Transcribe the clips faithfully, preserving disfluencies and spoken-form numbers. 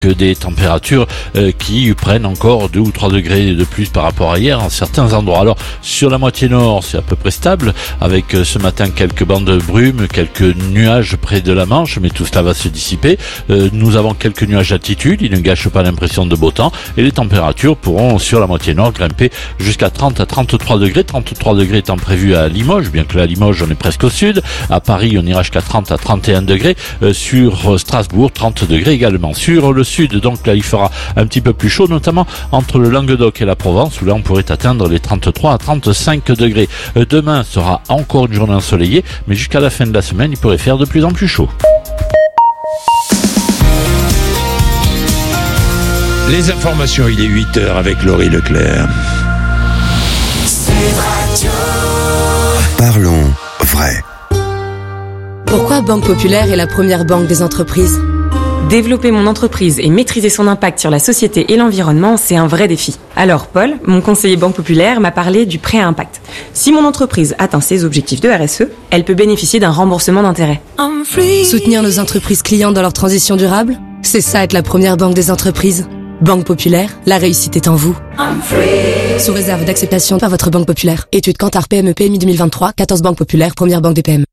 que des températures euh, qui prennent encore deux ou trois degrés de plus par rapport à hier en certains endroits. Alors sur la moitié nord, c'est à peu près stable avec euh, ce matin quelques bandes de brume, quelques nuages près de la Manche, mais tout cela va se dissiper. Euh, nous avons quelques nuages d'altitude, ils ne gâchent pas l'impression de beau temps et les températures pourront sur la moitié nord grimper jusqu'à trente à trente-trois degrés. trente-trois degrés étant prévu à Limoges, bien que là à Limoges on est presque au sud. À Paris on ira jusqu'à trente à trente et un degrés. Euh, sur Strasbourg, trente degrés également. Sur le sud, donc là il fera un petit peu plus chaud, notamment entre le Languedoc et la Provence, où là on pourrait atteindre les trente-trois à trente-cinq degrés. Demain sera encore une journée ensoleillée, mais jusqu'à la fin de la semaine, il pourrait faire de plus en plus chaud. Les informations, il est huit heures avec Laurie Leclerc. Parlons vrai. Pourquoi Banque Populaire est la première banque des entreprises ? Développer mon entreprise et maîtriser son impact sur la société et l'environnement, c'est un vrai défi. Alors Paul, mon conseiller Banque Populaire, m'a parlé du prêt à impact. Si mon entreprise atteint ses objectifs de R S E, elle peut bénéficier d'un remboursement d'intérêt. Soutenir nos entreprises clientes dans leur transition durable ? C'est ça être la première banque des entreprises. Banque Populaire, la réussite est en vous. Sous réserve d'acceptation par votre Banque Populaire. Étude Kantar P M E P M I deux mille vingt-trois, quatorze Banque Populaire, première banque des P M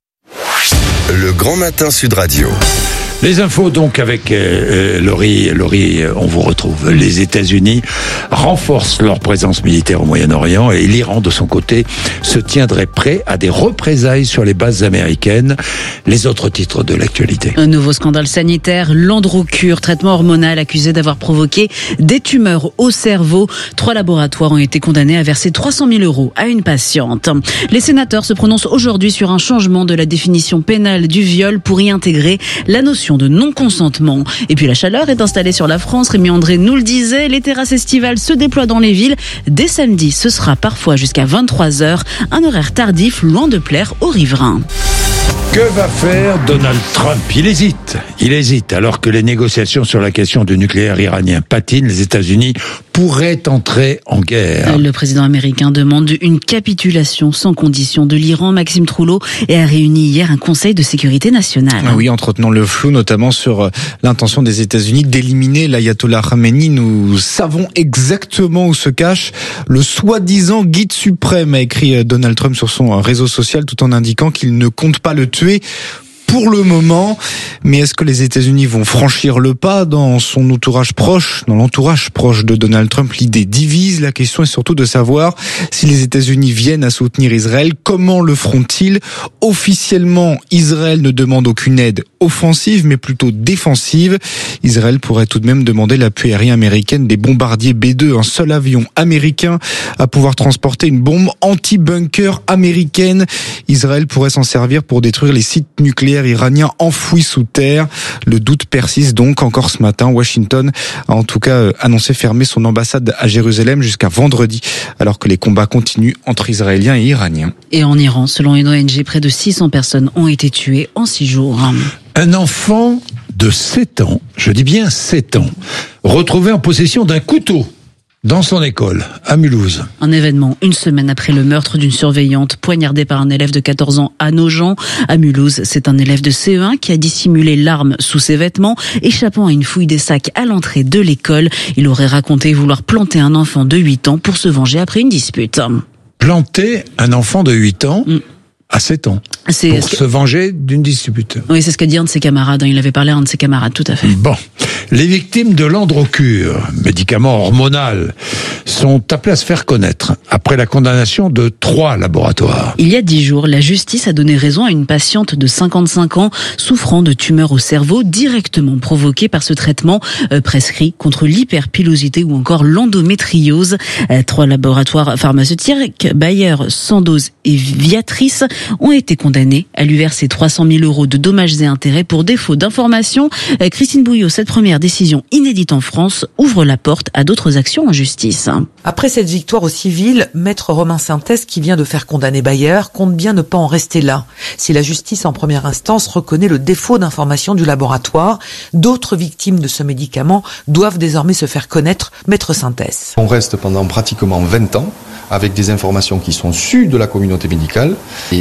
E. Le Grand Matin Sud Radio. Les infos donc avec euh, Laurie, Laurie, on vous retrouve. Les États-Unis renforcent leur présence militaire au Moyen-Orient et l'Iran, de son côté, se tiendrait prêt à des représailles sur les bases américaines. Les autres titres de l'actualité. Un nouveau scandale sanitaire, l'Androcure, traitement hormonal accusé d'avoir provoqué des tumeurs au cerveau. Trois laboratoires ont été condamnés à verser trois cent mille euros à une patiente. Les sénateurs se prononcent aujourd'hui sur un changement de la définition pénale du viol pour y intégrer la notion de non-consentement. Et puis la chaleur est installée sur la France. Rémi André nous le disait, les terrasses estivales se déploient dans les villes. Dès samedi, ce sera parfois jusqu'à vingt-trois heures. Un horaire tardif, loin de plaire aux riverains. Que va faire Donald Trump ? Il hésite. Il hésite. Alors que les négociations sur la question du nucléaire iranien patinent, les États-Unis pourraient entrer en guerre. Le président américain demande une capitulation sans condition de l'Iran. Maxime Trouleau a réuni hier un conseil de sécurité nationale. Ah oui, entretenant le flou, notamment sur l'intention des États-Unis d'éliminer l'ayatollah Khamenei. Nous savons exactement où se cache le soi-disant guide suprême, a écrit Donald Trump sur son réseau social, tout en indiquant qu'il ne compte pas le tuer pour le moment. Mais est-ce que les États-Unis vont franchir le pas dans son entourage proche, dans l'entourage proche de Donald Trump? L'idée divise. La question est surtout de savoir si les États-Unis viennent à soutenir Israël. Comment le feront-ils? Officiellement, Israël ne demande aucune aide offensive, mais plutôt défensive. Israël pourrait tout de même demander l'appui aérien américain des bombardiers B deux, un seul avion américain à pouvoir transporter une bombe anti-bunker américaine. Israël pourrait s'en servir pour détruire les sites nucléaires iraniens enfouis sous terre. Le doute persiste donc encore ce matin. Washington a en tout cas annoncé fermer son ambassade à Jérusalem jusqu'à vendredi, alors que les combats continuent entre Israéliens et Iraniens. Et en Iran, selon une O N G, près de six cents personnes ont été tuées en six jours. Un enfant de sept ans, je dis bien sept ans, retrouvé en possession d'un couteau dans son école, à Mulhouse. Un événement une semaine après le meurtre d'une surveillante poignardée par un élève de quatorze ans à Nogent. À Mulhouse, c'est un élève de C E un qui a dissimulé l'arme sous ses vêtements, échappant à une fouille des sacs à l'entrée de l'école. Il aurait raconté vouloir planter un enfant de huit ans pour se venger après une dispute. Planter un enfant de huit ans mm. à sept ans c'est pour se venger d'une dispute. Oui, c'est ce qu'a dit un de ses camarades. Il avait parlé à un de ses camarades, tout à fait. Bon. Les victimes de l'Androcure, médicament hormonal, sont appelées à se faire connaître après la condamnation de trois laboratoires. Il y a dix jours, la justice a donné raison à une patiente de cinquante-cinq ans souffrant de tumeurs au cerveau directement provoquées par ce traitement euh, prescrit contre l'hyperpilosité ou encore l'endométriose. Euh, trois laboratoires pharmaceutiques, Bayer, Sandoz et Viatris, ont été condamnés à lui verser trois cent mille euros de dommages et intérêts pour défaut d'information. Euh, Christine Bouillot, cette première décision inédite en France ouvre la porte à d'autres actions en justice. Après cette victoire au civil, maître Romain Sintès, qui vient de faire condamner Bayer, compte bien ne pas en rester là. Si la justice en première instance reconnaît le défaut d'information du laboratoire, d'autres victimes de ce médicament doivent désormais se faire connaître, maître Sintès. On reste pendant pratiquement vingt ans avec des informations qui sont sues de la communauté médicale et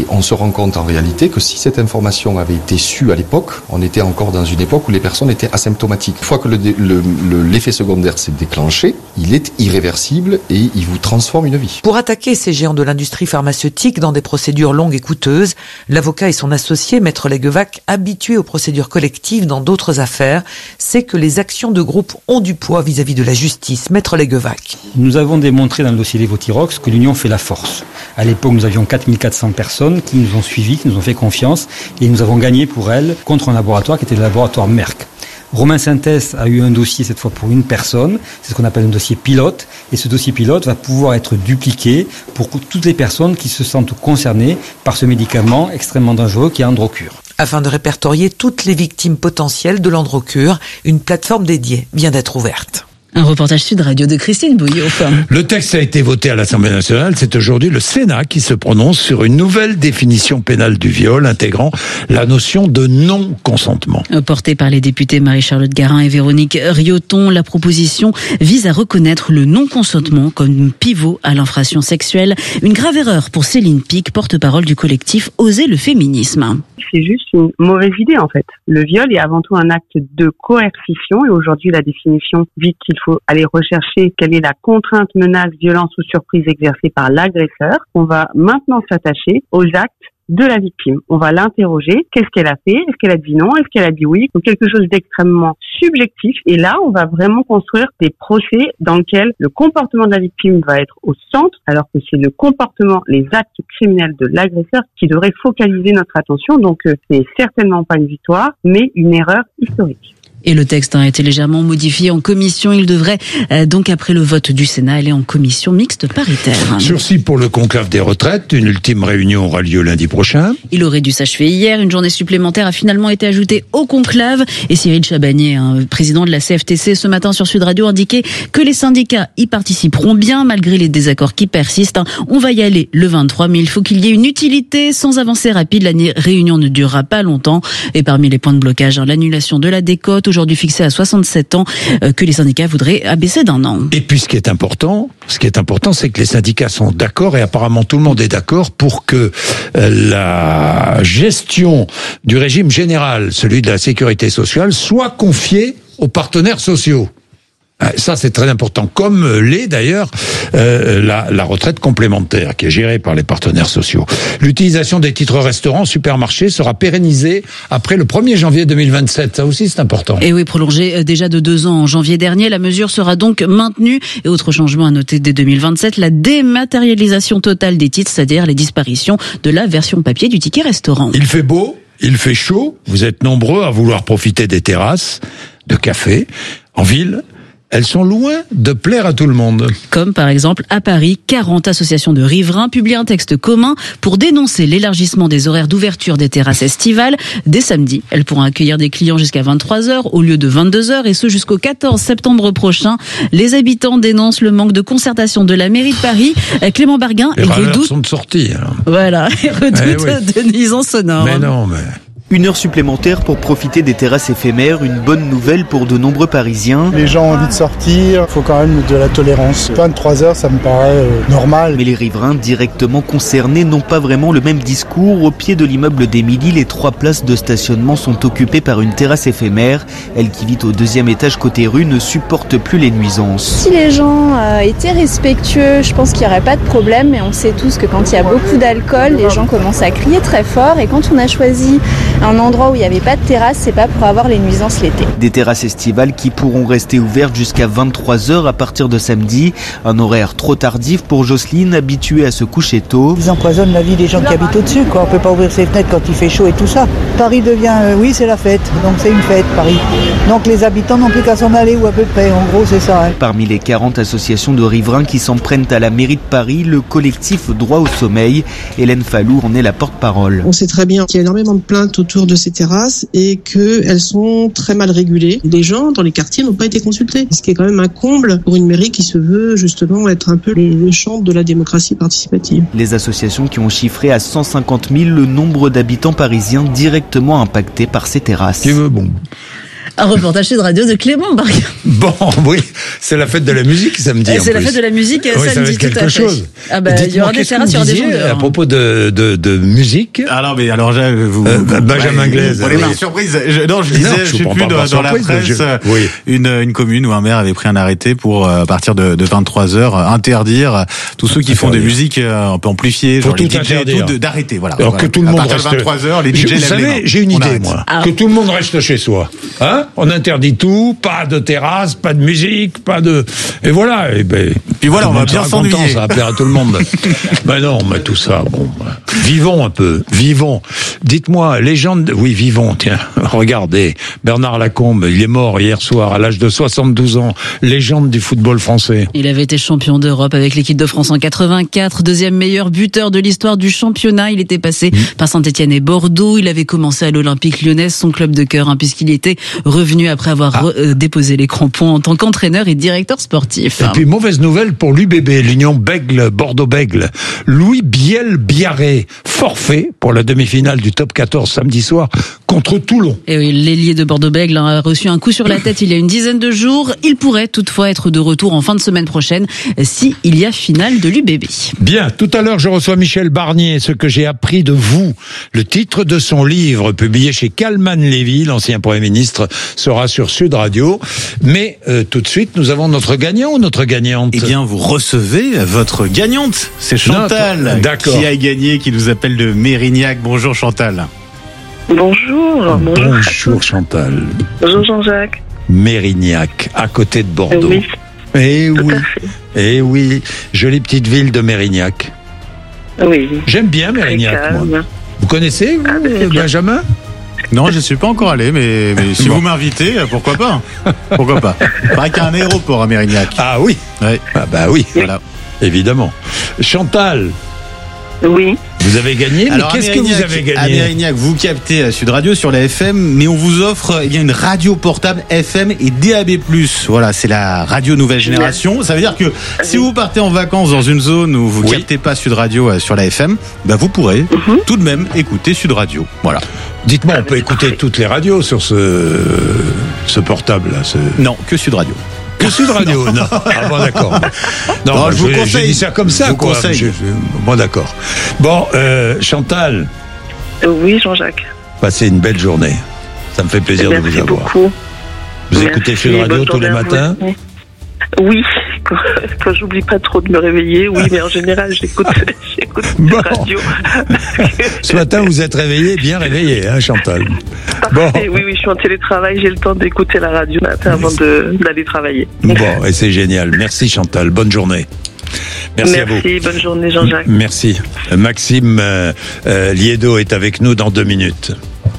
on se rend compte en réalité que si cette information avait été sue à l'époque, on était encore dans une époque où les personnes étaient asymptomatiques. Une fois que le, le, le, l'effet secondaire s'est déclenché, il est irréversible et il vous transforme une vie. Pour attaquer ces géants de l'industrie pharmaceutique dans des procédures longues et coûteuses, l'avocat et son associé, Maître Leguevac, habitué aux procédures collectives dans d'autres affaires, sait que les actions de groupe ont du poids vis-à-vis de la justice. Maître Leguevac. Nous avons démontré dans le dossier Levothyrox que l'union fait la force. À l'époque, nous avions quatre mille quatre cents personnes qui nous ont suivis, qui nous ont fait confiance, et nous avons gagné pour elles contre un laboratoire qui était le laboratoire Merck. Romain Sintès a eu un dossier cette fois pour une personne, c'est ce qu'on appelle un dossier pilote, et ce dossier pilote va pouvoir être dupliqué pour toutes les personnes qui se sentent concernées par ce médicament extrêmement dangereux qui est Androcur. Afin de répertorier toutes les victimes potentielles de l'Androcur, une plateforme dédiée vient d'être ouverte. Un reportage Sud Radio de Christine Bouillot. Le texte a été voté à l'Assemblée nationale. C'est aujourd'hui le Sénat qui se prononce sur une nouvelle définition pénale du viol intégrant la notion de non-consentement. Portée par les députés Marie-Charlotte Garin et Véronique Rioton, la proposition vise à reconnaître le non-consentement comme pivot à l'infraction sexuelle. Une grave erreur pour Céline Pic, porte-parole du collectif Oser le féminisme. C'est juste une mauvaise idée en fait. Le viol est avant tout un acte de coercition et aujourd'hui la définition dit qu'il faut aller rechercher quelle est la contrainte, menace, violence ou surprise exercée par l'agresseur. On va maintenant s'attacher aux actes de la victime. On va l'interroger. Qu'est-ce qu'elle a fait? Est-ce qu'elle a dit non? Est-ce qu'elle a dit oui? Donc quelque chose d'extrêmement subjectif. Et là, on va vraiment construire des procès dans lesquels le comportement de la victime va être au centre, alors que c'est le comportement, les actes criminels de l'agresseur qui devrait focaliser notre attention. Donc euh, c'est certainement pas une victoire, mais une erreur historique. Et le texte a été légèrement modifié en commission. Il devrait euh, donc, après le vote du Sénat, aller en commission mixte paritaire. Sursis pour le conclave des retraites. Une ultime réunion aura lieu lundi prochain. Il aurait dû s'achever hier. Une journée supplémentaire a finalement été ajoutée au conclave. Et Cyril Chabagnier, hein, président de la C F T C, ce matin sur Sud Radio, indiquait que les syndicats y participeront bien, malgré les désaccords qui persistent. On va y aller le vingt-trois, mais il faut qu'il y ait une utilité. Sans avancée rapide, la réunion ne durera pas longtemps. Et parmi les points de blocage, hein, l'annulation de la décote, aujourd'hui fixée à soixante-sept ans, euh, que les syndicats voudraient abaisser d'un an. Et puis ce qui est important, ce qui est important, c'est que les syndicats sont d'accord et apparemment tout le monde est d'accord pour que euh, la gestion du régime général, celui de la sécurité sociale, soit confiée aux partenaires sociaux. Ça, c'est très important, comme l'est d'ailleurs euh, la, la retraite complémentaire qui est gérée par les partenaires sociaux. L'utilisation des titres restaurants, supermarchés sera pérennisée après le premier janvier deux mille vingt-sept. Ça aussi, c'est important. Et oui, prolongée déjà de deux ans en janvier dernier, la mesure sera donc maintenue. Et autre changement à noter dès deux mille vingt-sept, la dématérialisation totale des titres, c'est-à-dire les disparitions de la version papier du ticket restaurant. Il fait beau, il fait chaud. Vous êtes nombreux à vouloir profiter des terrasses, de cafés, en ville. Elles sont loin de plaire à tout le monde. Comme par exemple à Paris, quarante associations de riverains publient un texte commun pour dénoncer l'élargissement des horaires d'ouverture des terrasses estivales. Dès samedi, elles pourront accueillir des clients jusqu'à vingt-trois heures au lieu de vingt-deux heures et ce jusqu'au quatorze septembre prochain. Les habitants dénoncent le manque de concertation de la mairie de Paris. Clément Barguin Les et râleurs redoute... sont de sortie. Hein. Voilà, et redoute eh oui. de nuisances sonores. Mais non, mais... Une heure supplémentaire pour profiter des terrasses éphémères, une bonne nouvelle pour de nombreux Parisiens. Les gens ont envie de sortir, il faut quand même de la tolérance. vingt-trois heures, ça me paraît euh, normal. Mais les riverains directement concernés n'ont pas vraiment le même discours. Au pied de l'immeuble d'Émilie, les trois places de stationnement sont occupées par une terrasse éphémère. Elle qui vit au deuxième étage côté rue ne supporte plus les nuisances. Si les gens euh, étaient respectueux, je pense qu'il n'y aurait pas de problème. Mais on sait tous que quand il y a beaucoup d'alcool, les gens commencent à crier très fort. Et quand on a choisi un endroit où il n'y avait pas de terrasse, c'est pas pour avoir les nuisances l'été. Des terrasses estivales qui pourront rester ouvertes jusqu'à vingt-trois heures à partir de samedi. Un horaire trop tardif pour Jocelyne, habituée à se coucher tôt. Ils empoisonnent la vie des gens qui habitent au-dessus, quoi. On peut pas ouvrir ses fenêtres quand il fait chaud et tout ça. Paris devient, euh, oui, c'est la fête. Donc c'est une fête, Paris. Donc les habitants n'ont plus qu'à s'en aller ou à peu près. En gros, c'est ça. Hein. Parmi les quarante associations de riverains qui s'en prennent à la mairie de Paris, le collectif Droit au sommeil. Hélène Fallou en est la porte-parole. On sait très bien qu'il y a énormément de plaintes autour de ces terrasses et qu'elles sont très mal régulées. Les gens dans les quartiers n'ont pas été consultés, ce qui est quand même un comble pour une mairie qui se veut justement être un peu le chantre de la démocratie participative. Les associations qui ont chiffré à cent cinquante mille le nombre d'habitants parisiens directement impactés par ces terrasses. Tu veux, bon. Un reportage Sud Radio de Clément Barguin. Bon, oui, c'est la fête de la musique samedi. Et c'est la plus. fête de la musique oui, samedi, ça va être tout quelque à fait. chose. Ah bah, il y aura des terrasses, il y aura des gens dehors. À propos de, de, de musique. Alors, mais alors, vous. Euh, vous Benjamin ouais, Glaise. Pour les oui. surprises. Je, non, je disais, non, je, je sais plus, dans, dans la presse, je... oui. une, une commune où un maire avait pris un arrêté pour, à partir de, de vingt-trois heures, interdire tous ceux qui font des musiques un peu amplifiées, genre les D J, tout, d'arrêter, voilà. Alors que tout le monde reste. À partir de vingt-trois heures, les D J lèvent les mains. Vous savez, j'ai une idée, moi. Que tout le monde reste chez soi. Hein? On interdit tout, pas de terrasse, pas de musique, pas de... Et voilà. Et ben, puis voilà, on va bien s'ennuyer. Ça va plaire à tout le monde. Ben non, mais tout ça, bon... Vivons un peu, vivons. Dites-moi, légende... Oui, vivons, tiens. Regardez, Bernard Lacombe, il est mort hier soir à l'âge de soixante-douze ans. Légende du football français. Il avait été champion d'Europe avec l'équipe de France en quatre-vingt-quatre, deuxième meilleur buteur de l'histoire du championnat. Il était passé mmh. par Saint-Étienne et Bordeaux. Il avait commencé à l'Olympique Lyonnais, son club de cœur, hein, puisqu'il était revenu après avoir ah. re, euh, déposé les crampons en tant qu'entraîneur et directeur sportif. Et puis, mauvaise nouvelle pour l'U B B, l'Union Bègle, Bordeaux-Bègle. Louis Biel-Biarré, forfait pour la demi-finale du top quatorze samedi soir contre Toulon. Et oui, l'ailier de Bordeaux-Bègle a reçu un coup sur la tête il y a une dizaine de jours. Il pourrait toutefois être de retour en fin de semaine prochaine si il y a finale de l'U B B. Bien, tout à l'heure je reçois Michel Barnier, ce que j'ai appris de vous. Le titre de son livre, publié chez Calman Lévy, l'ancien Premier ministre, sera sur Sud Radio. Mais euh, tout de suite, nous avons notre gagnant ou notre gagnante? Eh bien, vous recevez votre gagnante. C'est Chantal qui a gagné, qui nous appelle de Mérignac. Bonjour Chantal. Bonjour. Bonjour, bonjour Chantal. Bonjour Jean-Jacques. Mérignac, à côté de Bordeaux. Oui. Eh oui. Eh oui. Jolie petite ville de Mérignac. Oui. J'aime bien Mérignac, moi. Vous connaissez, vous, ah, Benjamin? Non, je ne suis pas encore allé, mais, mais si bon. vous m'invitez, pourquoi pas? Pourquoi pas? Il paraît qu'il y a un aéroport à Mérignac. Ah oui. Ouais. Ah bah oui. Voilà. Évidemment. Chantal. Oui. Vous avez gagné, mais Alors, qu'est-ce que vous avez gagné? À Mérignac, vous captez à Sud Radio sur la F M, mais on vous offre eh bien, une radio portable F M et D A B plus. Voilà, c'est la radio nouvelle génération. Ça veut dire que oui. si vous partez en vacances dans une zone où vous ne oui. captez pas Sud Radio euh, sur la F M, bah, vous pourrez mm-hmm. tout de même écouter Sud Radio. Voilà. Dites-moi, on peut écouter toutes les radios sur ce, ce portable là, ce... Non, que Sud Radio. Que Sud Radio, non. non. Ah bon, d'accord. Non, non je vous conseille. J'ai dit ça comme ça, quoi. Je, je, bon, d'accord. Bon, euh, Chantal. Oui, Jean-Jacques. Passez une belle journée. Ça me fait plaisir Merci de vous avoir. Beaucoup. Vous Merci. écoutez Sud Radio tous les matins? Oui, quand, quand j'oublie pas trop de me réveiller, oui, mais en général, j'écoute, j'écoute bon. la radio. Ce matin, vous êtes réveillé, bien réveillé, hein, Chantal. Bon. Oui, oui, je suis en télétravail, j'ai le temps d'écouter la radio matin avant de, d'aller travailler. Bon, et c'est génial. Merci, Chantal. Bonne journée. Merci, Merci à vous. Merci, bonne journée, Jean-Jacques. Merci. Maxime euh, euh, Liedo est avec nous dans deux minutes.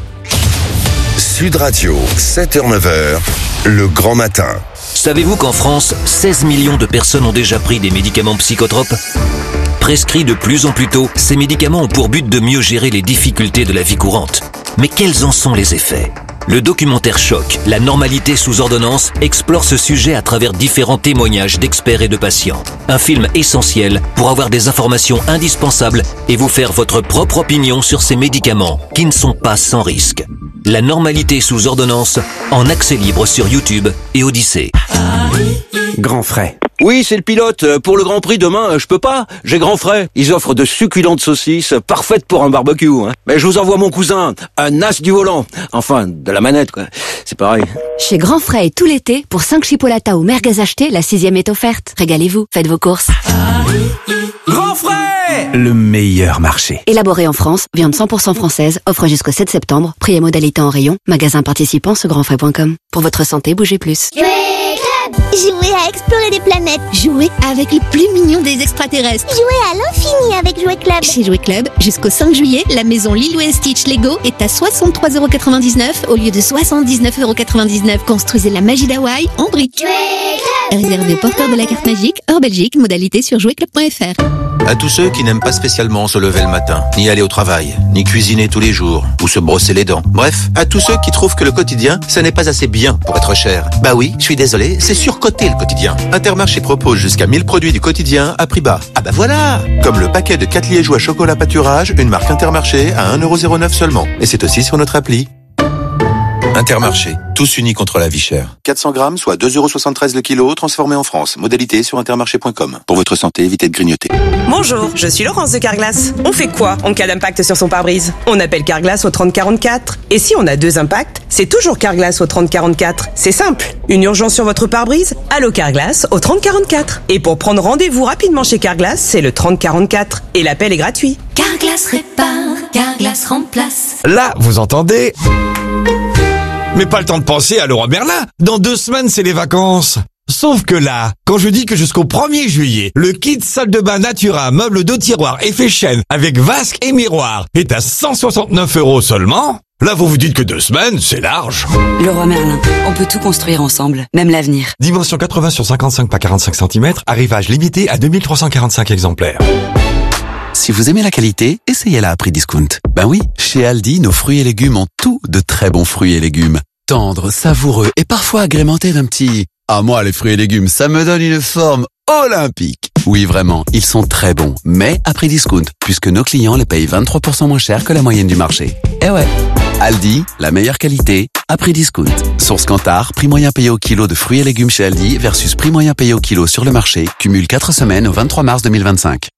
Sud Radio, sept heures neuf heures, le grand matin. Savez-vous qu'en France, seize millions de personnes ont déjà pris des médicaments psychotropes ? Prescrits de plus en plus tôt, ces médicaments ont pour but de mieux gérer les difficultés de la vie courante. Mais quels en sont les effets ? Le documentaire Choc, la normalité sous ordonnance, explore ce sujet à travers différents témoignages d'experts et de patients. Un film essentiel pour avoir des informations indispensables et vous faire votre propre opinion sur ces médicaments qui ne sont pas sans risque. La normalité sous ordonnance, en accès libre sur YouTube et Odyssée. Grand Frais. Oui, c'est le pilote. Pour le Grand Prix demain, je peux pas. J'ai Grand Frais. Ils offrent de succulentes saucisses, parfaites pour un barbecue. Hein. Mais je vous envoie mon cousin, un as du volant. Enfin, de la manette, quoi. C'est pareil. Chez Grand Frais, tout l'été, pour cinq chipolatas ou merguez achetés, la sixième est offerte. Régalez-vous, faites vos courses. Grand Frais, le meilleur marché. Élaboré en France, viande cent pour cent française, offre jusqu'au sept septembre. Prix et modalités en rayon. Magasin participant sur grand frais point com. Pour votre santé, bougez plus. Jouer à explorer des planètes. Jouer avec les plus mignons des extraterrestres. Jouer à l'infini avec Jouet Club. Chez Jouet Club, jusqu'au cinq juillet, la maison Lilo et Stitch Lego est à soixante-trois euros quatre-vingt-dix-neuf au lieu de soixante-dix-neuf euros quatre-vingt-dix-neuf. Construisez la magie d'Hawaï en briques. Réservé aux porteurs de la carte magique, hors Belgique, modalité sur jouet club point f r. À tous ceux qui n'aiment pas spécialement se lever le matin, ni aller au travail, ni cuisiner tous les jours, ou se brosser les dents. Bref, à tous ceux qui trouvent que le quotidien, ça n'est pas assez bien pour être cher. Bah oui, je suis désolé, c'est surcoté le quotidien. Intermarché propose jusqu'à mille produits du quotidien à prix bas. Ah bah voilà! Comme le paquet de quatre liégeois chocolat pâturage, une marque Intermarché à un euro zéro neuf seulement. Et c'est aussi sur notre appli. Intermarché, tous unis contre la vie chère. quatre cents grammes, soit deux euros soixante-treize le kilo, transformé en France. Modalité sur intermarché point com. Pour votre santé, évitez de grignoter. Bonjour, je suis Laurence de Carglass. On fait quoi en cas d'impact sur son pare-brise? On appelle Carglass au trente quarante-quatre. Et si on a deux impacts, c'est toujours Carglass au trente quarante-quatre. C'est simple. Une urgence sur votre pare-brise? Allô Carglass au trente quarante-quatre. Et pour prendre rendez-vous rapidement chez Carglass, c'est le trente quarante-quatre. Et l'appel est gratuit. Carglass répare, Carglass remplace. Là, vous entendez? Mais pas le temps de penser à Leroy Merlin. Dans deux semaines, c'est les vacances. Sauf que là, quand je dis que jusqu'au premier juillet, le kit salle de bain Natura, meuble de tiroir effet chêne avec vasque et miroir est à cent soixante-neuf euros seulement, là vous vous dites que deux semaines, c'est large. Leroy Merlin, on peut tout construire ensemble, même l'avenir. Dimension quatre-vingts sur cinquante-cinq par quarante-cinq centimètres, arrivage limité à deux mille trois cent quarante-cinq exemplaires. Si vous aimez la qualité, essayez-la à prix discount. Ben oui, chez Aldi, nos fruits et légumes ont tout de très bons fruits et légumes. Tendres, savoureux et parfois agrémentés d'un petit... Ah moi, les fruits et légumes, ça me donne une forme olympique. Oui, vraiment, ils sont très bons, mais à prix discount, puisque nos clients les payent vingt-trois pour cent moins cher que la moyenne du marché. Eh ouais, Aldi, la meilleure qualité, à prix discount. Source Kantar, prix moyen payé au kilo de fruits et légumes chez Aldi versus prix moyen payé au kilo sur le marché, cumule quatre semaines au vingt-trois mars deux mille vingt-cinq.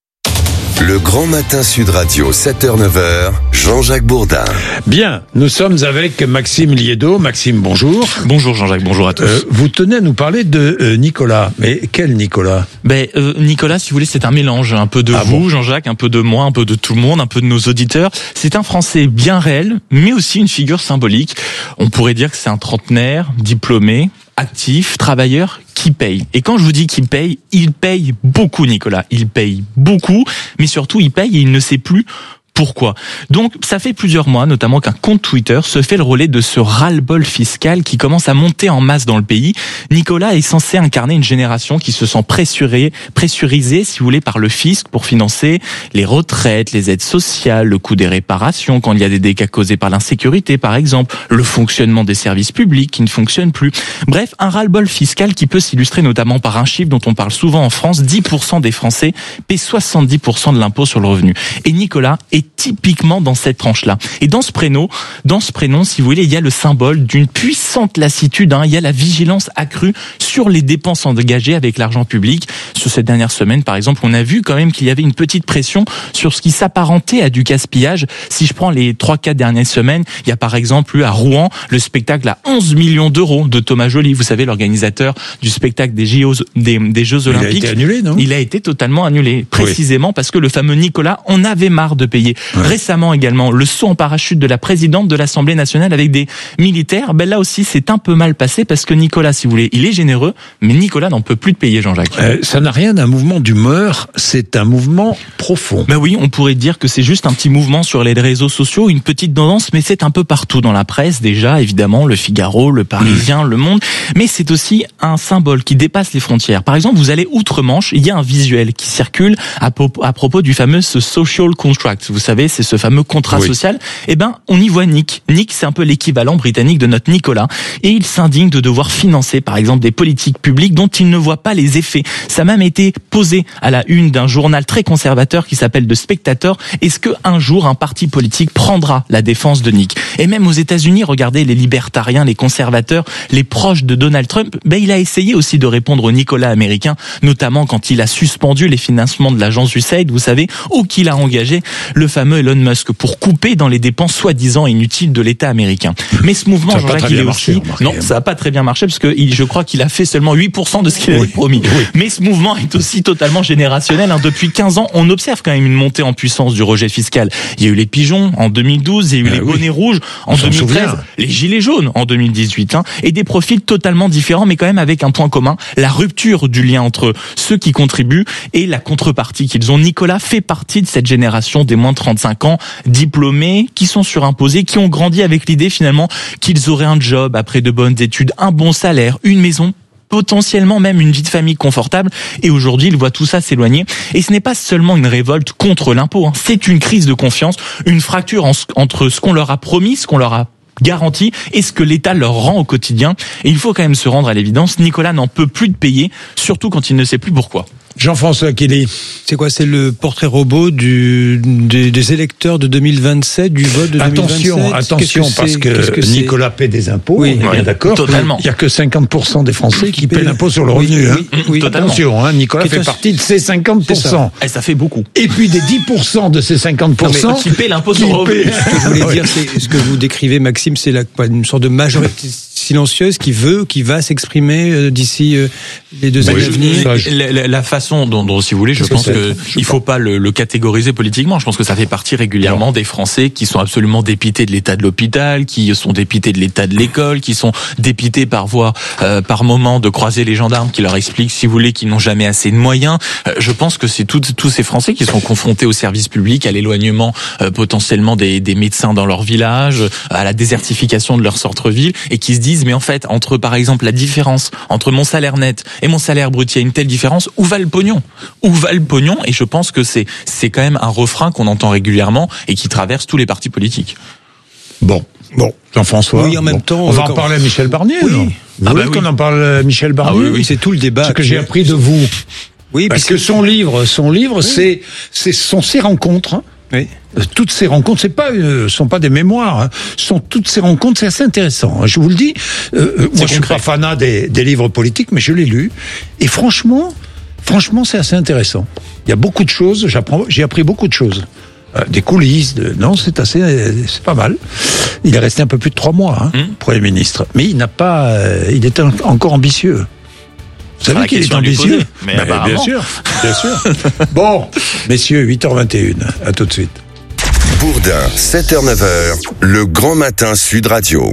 Le Grand Matin Sud Radio, sept heures neuf heures, Jean-Jacques Bourdin. Bien, nous sommes avec Maxime Liédo. Maxime, bonjour. Bonjour Jean-Jacques, bonjour à tous. Euh, vous tenez à nous parler de euh, Nicolas. Mais quel Nicolas? Ben euh, Nicolas, si vous voulez, c'est un mélange, un peu de ah vous, bon Jean-Jacques, un peu de moi, un peu de tout le monde, un peu de nos auditeurs. C'est un Français bien réel, mais aussi une figure symbolique. On pourrait dire que c'est un trentenaire, diplômé, actif, travailleur, qui paye. Et quand je vous dis qu'il paye, il paye beaucoup, Nicolas. Il paye beaucoup, mais surtout, il paye et il ne sait plus pourquoi. Donc, ça fait plusieurs mois, notamment, qu'un compte Twitter se fait le relais de ce ras-le-bol fiscal qui commence à monter en masse dans le pays. Nicolas est censé incarner une génération qui se sent pressurée, pressurisée, si vous voulez, par le fisc pour financer les retraites, les aides sociales, le coût des réparations, quand il y a des dégâts causés par l'insécurité, par exemple, le fonctionnement des services publics qui ne fonctionnent plus. Bref, un ras-le-bol fiscal qui peut s'illustrer notamment par un chiffre dont on parle souvent en France. dix pour cent des Français paient soixante-dix pour cent de l'impôt sur le revenu. Et Nicolas est typiquement dans cette tranche-là. Et dans ce prénom, dans ce prénom, si vous voulez, il y a le symbole d'une puissante lassitude. Hein. Il y a la vigilance accrue sur les dépenses engagées avec l'argent public. Sur cette dernière semaine, par exemple, on a vu quand même qu'il y avait une petite pression sur ce qui s'apparentait à du gaspillage. Si je prends les trois, quatre dernières semaines, il y a par exemple eu à Rouen le spectacle à onze millions d'euros de Thomas Joly. Vous savez, l'organisateur du spectacle des J O, des, des Jeux Olympiques. Il a été annulé, non? Il a été totalement annulé. Précisément oui. Parce que le fameux Nicolas en avait marre de payer. Ouais. Récemment également, le saut en parachute de la présidente de l'Assemblée nationale avec des militaires. Ben là aussi, c'est un peu mal passé parce que Nicolas, si vous voulez, il est généreux, mais Nicolas n'en peut plus de payer, Jean-Jacques. Euh, ça n'a rien d'un mouvement d'humeur, c'est un mouvement profond. Ben oui, on pourrait dire que c'est juste un petit mouvement sur les réseaux sociaux, une petite tendance, mais c'est un peu partout dans la presse déjà, évidemment, le Figaro, le Parisien, mmh. le Monde, mais c'est aussi un symbole qui dépasse les frontières. Par exemple, vous allez outre-Manche, il y a un visuel qui circule à, à propos du fameux social contract. Vous savez, c'est ce fameux contrat oui. social. Eh ben, on y voit Nick. Nick, c'est un peu l'équivalent britannique de notre Nicolas. Et il s'indigne de devoir financer, par exemple, des politiques publiques dont il ne voit pas les effets. Ça a même été posé à la une d'un journal très conservateur qui s'appelle The Spectator. Est-ce que un jour, un parti politique prendra la défense de Nick? Et même aux États-Unis, regardez les libertariens, les conservateurs, les proches de Donald Trump, ben, il a essayé aussi de répondre au Nicolas américain, notamment quand il a suspendu les financements de l'agence U S A I D, vous savez, ou qu'il a engagé le fameux Elon Musk pour couper dans les dépenses soi-disant inutiles de l'État américain. Mais ce mouvement, Jean-Jacques, il est aussi... Marché, non, ça n'a pas très bien marché parce que il, je crois qu'il a fait seulement huit pour cent de ce qu'il oui, avait promis. Oui. Mais ce mouvement est aussi totalement générationnel. Hein. Depuis quinze ans, on observe quand même une montée en puissance du rejet fiscal. Il y a eu les pigeons en deux mille douze, il y a eu euh, les oui. bonnets rouges en deux mille treize, les gilets jaunes en deux mille dix-huit, hein, et des profils totalement différents, mais quand même avec un point commun, la rupture du lien entre ceux qui contribuent et la contrepartie qu'ils ont. Nicolas fait partie de cette génération des moins de trente-cinq ans, diplômés, qui sont surimposés, qui ont grandi avec l'idée finalement qu'ils auraient un job après de bonnes études, un bon salaire, une maison, potentiellement même une vie de famille confortable, et aujourd'hui il voit tout ça s'éloigner. Et ce n'est pas seulement une révolte contre l'impôt, hein. C'est une crise de confiance, une fracture en, entre ce qu'on leur a promis, ce qu'on leur a garanti et ce que l'État leur rend au quotidien. Et il faut quand même se rendre à l'évidence, Nicolas n'en peut plus de payer, surtout quand il ne sait plus pourquoi. Jean-François Kelly. C'est quoi? C'est le portrait robot du, des, des électeurs de deux mille vingt-sept, du vote de attention, deux mille vingt-sept. Attention, que parce que, que Nicolas paie des impôts, oui, on est bien d'accord. Totalement. Il n'y a que cinquante pour cent des Français qui, qui paient l'impôt sur le oui, revenu. Oui, hein. oui, oui, attention, hein, Nicolas fait partie de ces cinquante pour cent. Ça. Et ça fait beaucoup. Et puis des dix pour cent de ces cinquante pour cent non, qui paient l'impôt sur le revenu. Ce que je voulais dire, c'est ce que vous décrivez, Maxime, c'est la, une sorte de majorité silencieuse qui veut, qui va s'exprimer euh, d'ici euh, les deux oui, années à venir. La, la, la façon dont, dont, si vous voulez, je pense que, que il faut pas le, le catégoriser politiquement. Je pense que ça fait partie régulièrement non. des Français qui sont absolument dépités de l'état de l'hôpital, qui sont dépités de l'état de l'école, qui sont dépités par voie, euh, par moment de croiser les gendarmes qui leur expliquent, si vous voulez, qu'ils n'ont jamais assez de moyens. Euh, je pense que c'est tout, tous ces Français qui sont confrontés au service public, à l'éloignement euh, potentiellement des, des médecins dans leur village, à la désertification de leur centre-ville, et qui se disent mais en fait entre par exemple la différence entre mon salaire net et mon salaire brut, il y a une telle différence, où va le pognon? Où va le pognon? Et je pense que c'est c'est quand même un refrain qu'on entend régulièrement et qui traverse tous les partis politiques. Bon, bon, Jean-François. Oui, en même bon. temps, on va en parler à Michel Barnier. Oui. Non vous ah voulez bah qu'on oui. en parle à Michel Barnier? Ah oui, oui, c'est tout le débat. Ce que j'ai appris de vous. Oui, parce que son livre, son livre, oui. c'est c'est sont ses rencontres. Hein. Oui. Toutes ces rencontres, c'est pas, euh, sont pas des mémoires, hein. Sont toutes ces rencontres, c'est assez intéressant. Je vous le dis. Euh, moi, je suis pas fanat des, des livres politiques, mais je l'ai lu. Et franchement, franchement, c'est assez intéressant. Il y a beaucoup de choses. J'apprends, j'ai appris beaucoup de choses. Euh, des coulisses. De, non, c'est assez, c'est pas mal. Il est resté un peu plus de trois mois, hein, mmh. Premier ministre. Mais il n'a pas, euh, il était encore ambitieux. Vous savez qu'il est ambitieux? Mais bah, bah, bien sûr, bien sûr. Bon, messieurs, huit heures vingt et une. À tout de suite. Bourdin, sept heures neuf heures, le grand matin Sud Radio.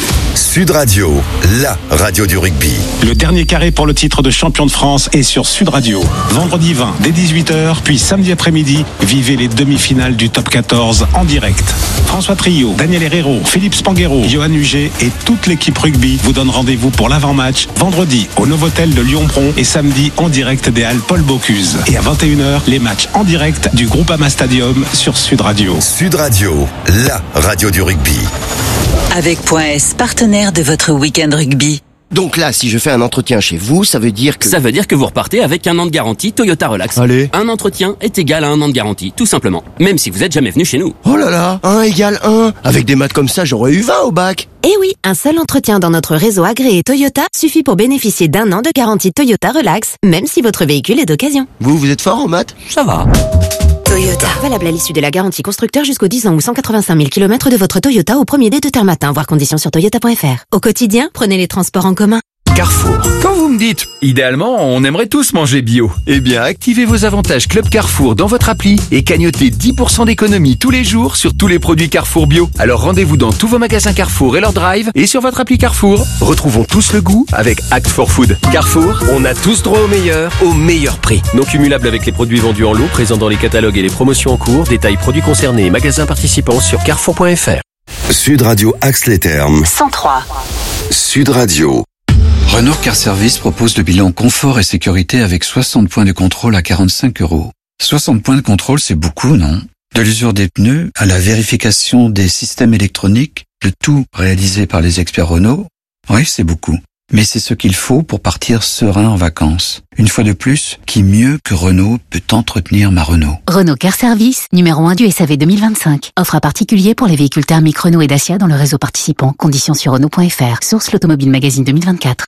Sud Radio, la radio du rugby. Le dernier carré pour le titre de champion de France est sur Sud Radio. Vendredi vingt dès dix-huit heures, puis samedi après-midi, vivez les demi-finales du top quatorze en direct. François Trio, Daniel Herrero, Philippe Spanghero, Johan Huget et toute l'équipe rugby vous donnent rendez-vous pour l'avant-match vendredi au Novotel de Lyon-Bron et samedi en direct des Halles Paul Bocuse. Et à vingt et une heures, les matchs en direct du Groupama Stadium sur Sud Radio. Sud Radio, la radio du rugby. Avec Point S, partenaire de votre week-end rugby. Donc là, si je fais un entretien chez vous, ça veut dire que... Ça veut dire que vous repartez avec un an de garantie Toyota Relax. Allez. Un entretien est égal à un an de garantie, tout simplement. Même si vous êtes jamais venu chez nous. Oh là là, un égale un. Avec des maths comme ça, j'aurais eu vingt au bac. Eh oui, un seul entretien dans notre réseau agréé Toyota suffit pour bénéficier d'un an de garantie Toyota Relax, même si votre véhicule est d'occasion. Vous, vous êtes fort en maths? Ça va. Toyota. Valable à l'issue de la garantie constructeur jusqu'aux dix ans ou cent quatre-vingt-cinq mille kilomètres de votre Toyota au premier dé de terre matin, voir conditions sur toyota point f r. Au quotidien, prenez les transports en commun. Carrefour. Quand vous me dites, idéalement, on aimerait tous manger bio, eh bien, activez vos avantages Club Carrefour dans votre appli et cagnotez dix pour cent d'économie tous les jours sur tous les produits Carrefour bio. Alors rendez-vous dans tous vos magasins Carrefour et leur drive et sur votre appli Carrefour. Retrouvons tous le goût avec Act for Food. Carrefour, on a tous droit au meilleur, au meilleur prix. Non cumulable avec les produits vendus en lot, présents dans les catalogues et les promotions en cours. Détails produits concernés et magasins participants sur carrefour point f r. Sud Radio Axe-les-Thermes. cent trois. Sud Radio. Renault Car Service propose le bilan confort et sécurité avec soixante points de contrôle à quarante-cinq euros. soixante points de contrôle, c'est beaucoup, non? De l'usure des pneus à la vérification des systèmes électroniques, le tout réalisé par les experts Renault. Oui, c'est beaucoup. Mais c'est ce qu'il faut pour partir serein en vacances. Une fois de plus, qui mieux que Renault peut entretenir ma Renault? Renault Car Service, numéro un du S A V deux mille vingt-cinq. Offre à particulier pour les véhicules thermiques Renault et Dacia dans le réseau participant. Conditions sur Renault point f r. Source l'Automobile Magazine deux mille vingt-quatre.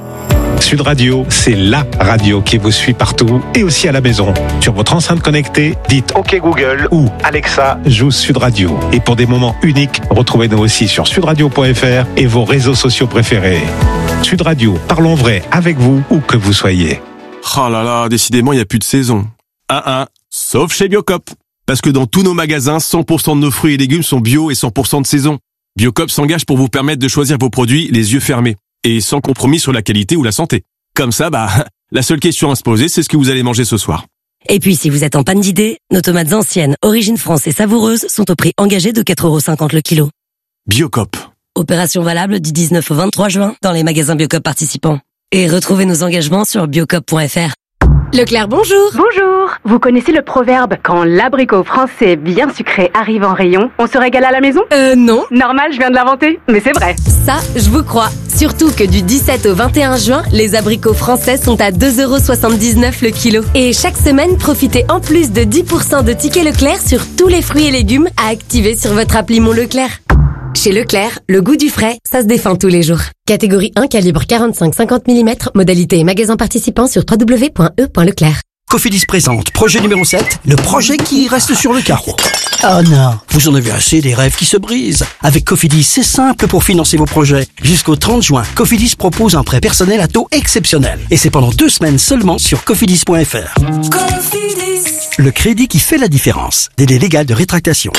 Sud Radio, c'est la radio qui vous suit partout et aussi à la maison. Sur votre enceinte connectée, dites OK Google ou Alexa joue Sud Radio. Et pour des moments uniques, retrouvez-nous aussi sur sud radio point f r et vos réseaux sociaux préférés. Sud Radio, parlons vrai avec vous où que vous soyez. Oh là là, décidément, il n'y a plus de saison. Un un, sauf chez Biocop. Parce que dans tous nos magasins, cent pour cent de nos fruits et légumes sont bio et cent pour cent de saison. Biocop s'engage pour vous permettre de choisir vos produits les yeux fermés. Et sans compromis sur la qualité ou la santé. Comme ça, bah, la seule question à se poser, c'est ce que vous allez manger ce soir. Et puis, si vous êtes en panne d'idées, nos tomates anciennes, origine France et savoureuses sont au prix engagé de quatre euros cinquante le kilo. Biocop. Opération valable du dix-neuf au vingt-trois juin dans les magasins Biocop participants. Et retrouvez nos engagements sur biocop point f r. Leclerc, bonjour. Bonjour. Vous connaissez le proverbe « Quand l'abricot français bien sucré arrive en rayon, on se régale à la maison » ? Euh, non. Normal, je viens de l'inventer, mais c'est vrai. Ça, je vous crois. Surtout que du dix-sept au vingt et un juin, les abricots français sont à deux euros soixante-dix-neuf le kilo. Et chaque semaine, profitez en plus de dix pour cent de tickets Leclerc sur tous les fruits et légumes à activer sur votre appli Mon Leclerc. Chez Leclerc, le goût du frais, ça se défend tous les jours. Catégorie un, calibre quarante-cinq à cinquante millimètres, modalité et magasin participant sur w w w point e point leclerc. Cofidis présente projet numéro sept, le projet qui reste sur le carreau. Oh non, vous en avez assez des rêves qui se brisent. Avec Cofidis, c'est simple pour financer vos projets. Jusqu'au trente juin, Cofidis propose un prêt personnel à taux exceptionnel. Et c'est pendant deux semaines seulement sur cofidis point f r. Cofidis. Le crédit qui fait la différence. Délai légal de rétractation.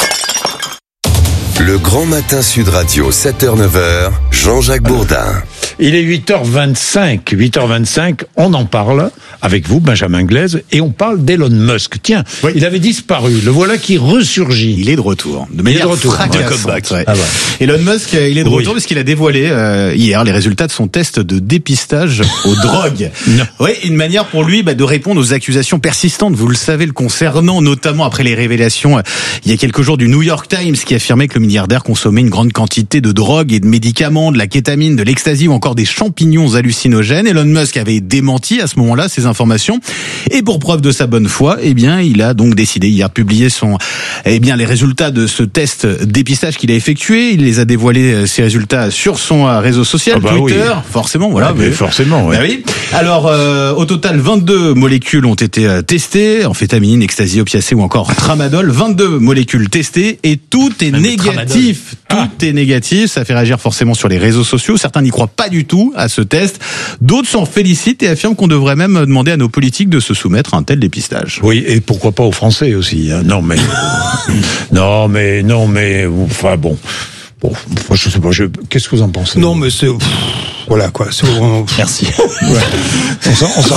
Le Grand Matin Sud Radio, sept heures neuf heures, Jean-Jacques Bourdin. Il est huit heures vingt-cinq. huit heures vingt-cinq, on en parle avec vous, Benjamin Glaise, et on parle d'Elon Musk. Tiens, oui. Il avait disparu. Le voilà qui ressurgit. Il est de retour. De il manière est de retour. fracassante. Ouais. Ah ouais. Elon Musk, il est de retour oui. parce qu'il a dévoilé euh, hier les résultats de son test de dépistage aux drogues. Oui, une manière pour lui bah, de répondre aux accusations persistantes, vous le savez, le concernant, notamment après les révélations euh, il y a quelques jours du New York Times qui affirmait que le milliardaire consommait une grande quantité de drogue et de médicaments, de la kétamine, de l'ecstasy ou encore des champignons hallucinogènes. Elon Musk avait démenti à ce moment-là ces informations. Et pour preuve de sa bonne foi, eh bien, il a donc décidé hier de publier son, eh bien, les résultats de ce test dépistage qu'il a effectué. Il les a dévoilés, ces résultats, sur son réseau social, ah bah Twitter. Oui. Forcément, voilà. Ah mais forcément, ouais. Bah oui. Alors, euh, au total, vingt-deux molécules ont été testées. Amphétamine, ecstasy, opiacés ou encore tramadol. vingt-deux molécules testées et tout est Même négatif. Tout ah. est négatif. Ça fait réagir forcément sur les réseaux sociaux. Certains n'y croient pas du tout à ce test. D'autres s'en félicitent et affirment qu'on devrait même demander à nos politiques de se soumettre à un tel dépistage. Oui, et pourquoi pas aux Français aussi. Hein. Non, mais... non, mais... Non, mais... Enfin, bon... Bon, moi, je sais pas, je... qu'est-ce que vous en pensez? Non, mais c'est... Voilà, quoi. C'est... Merci. Ouais. On s'en, on s'en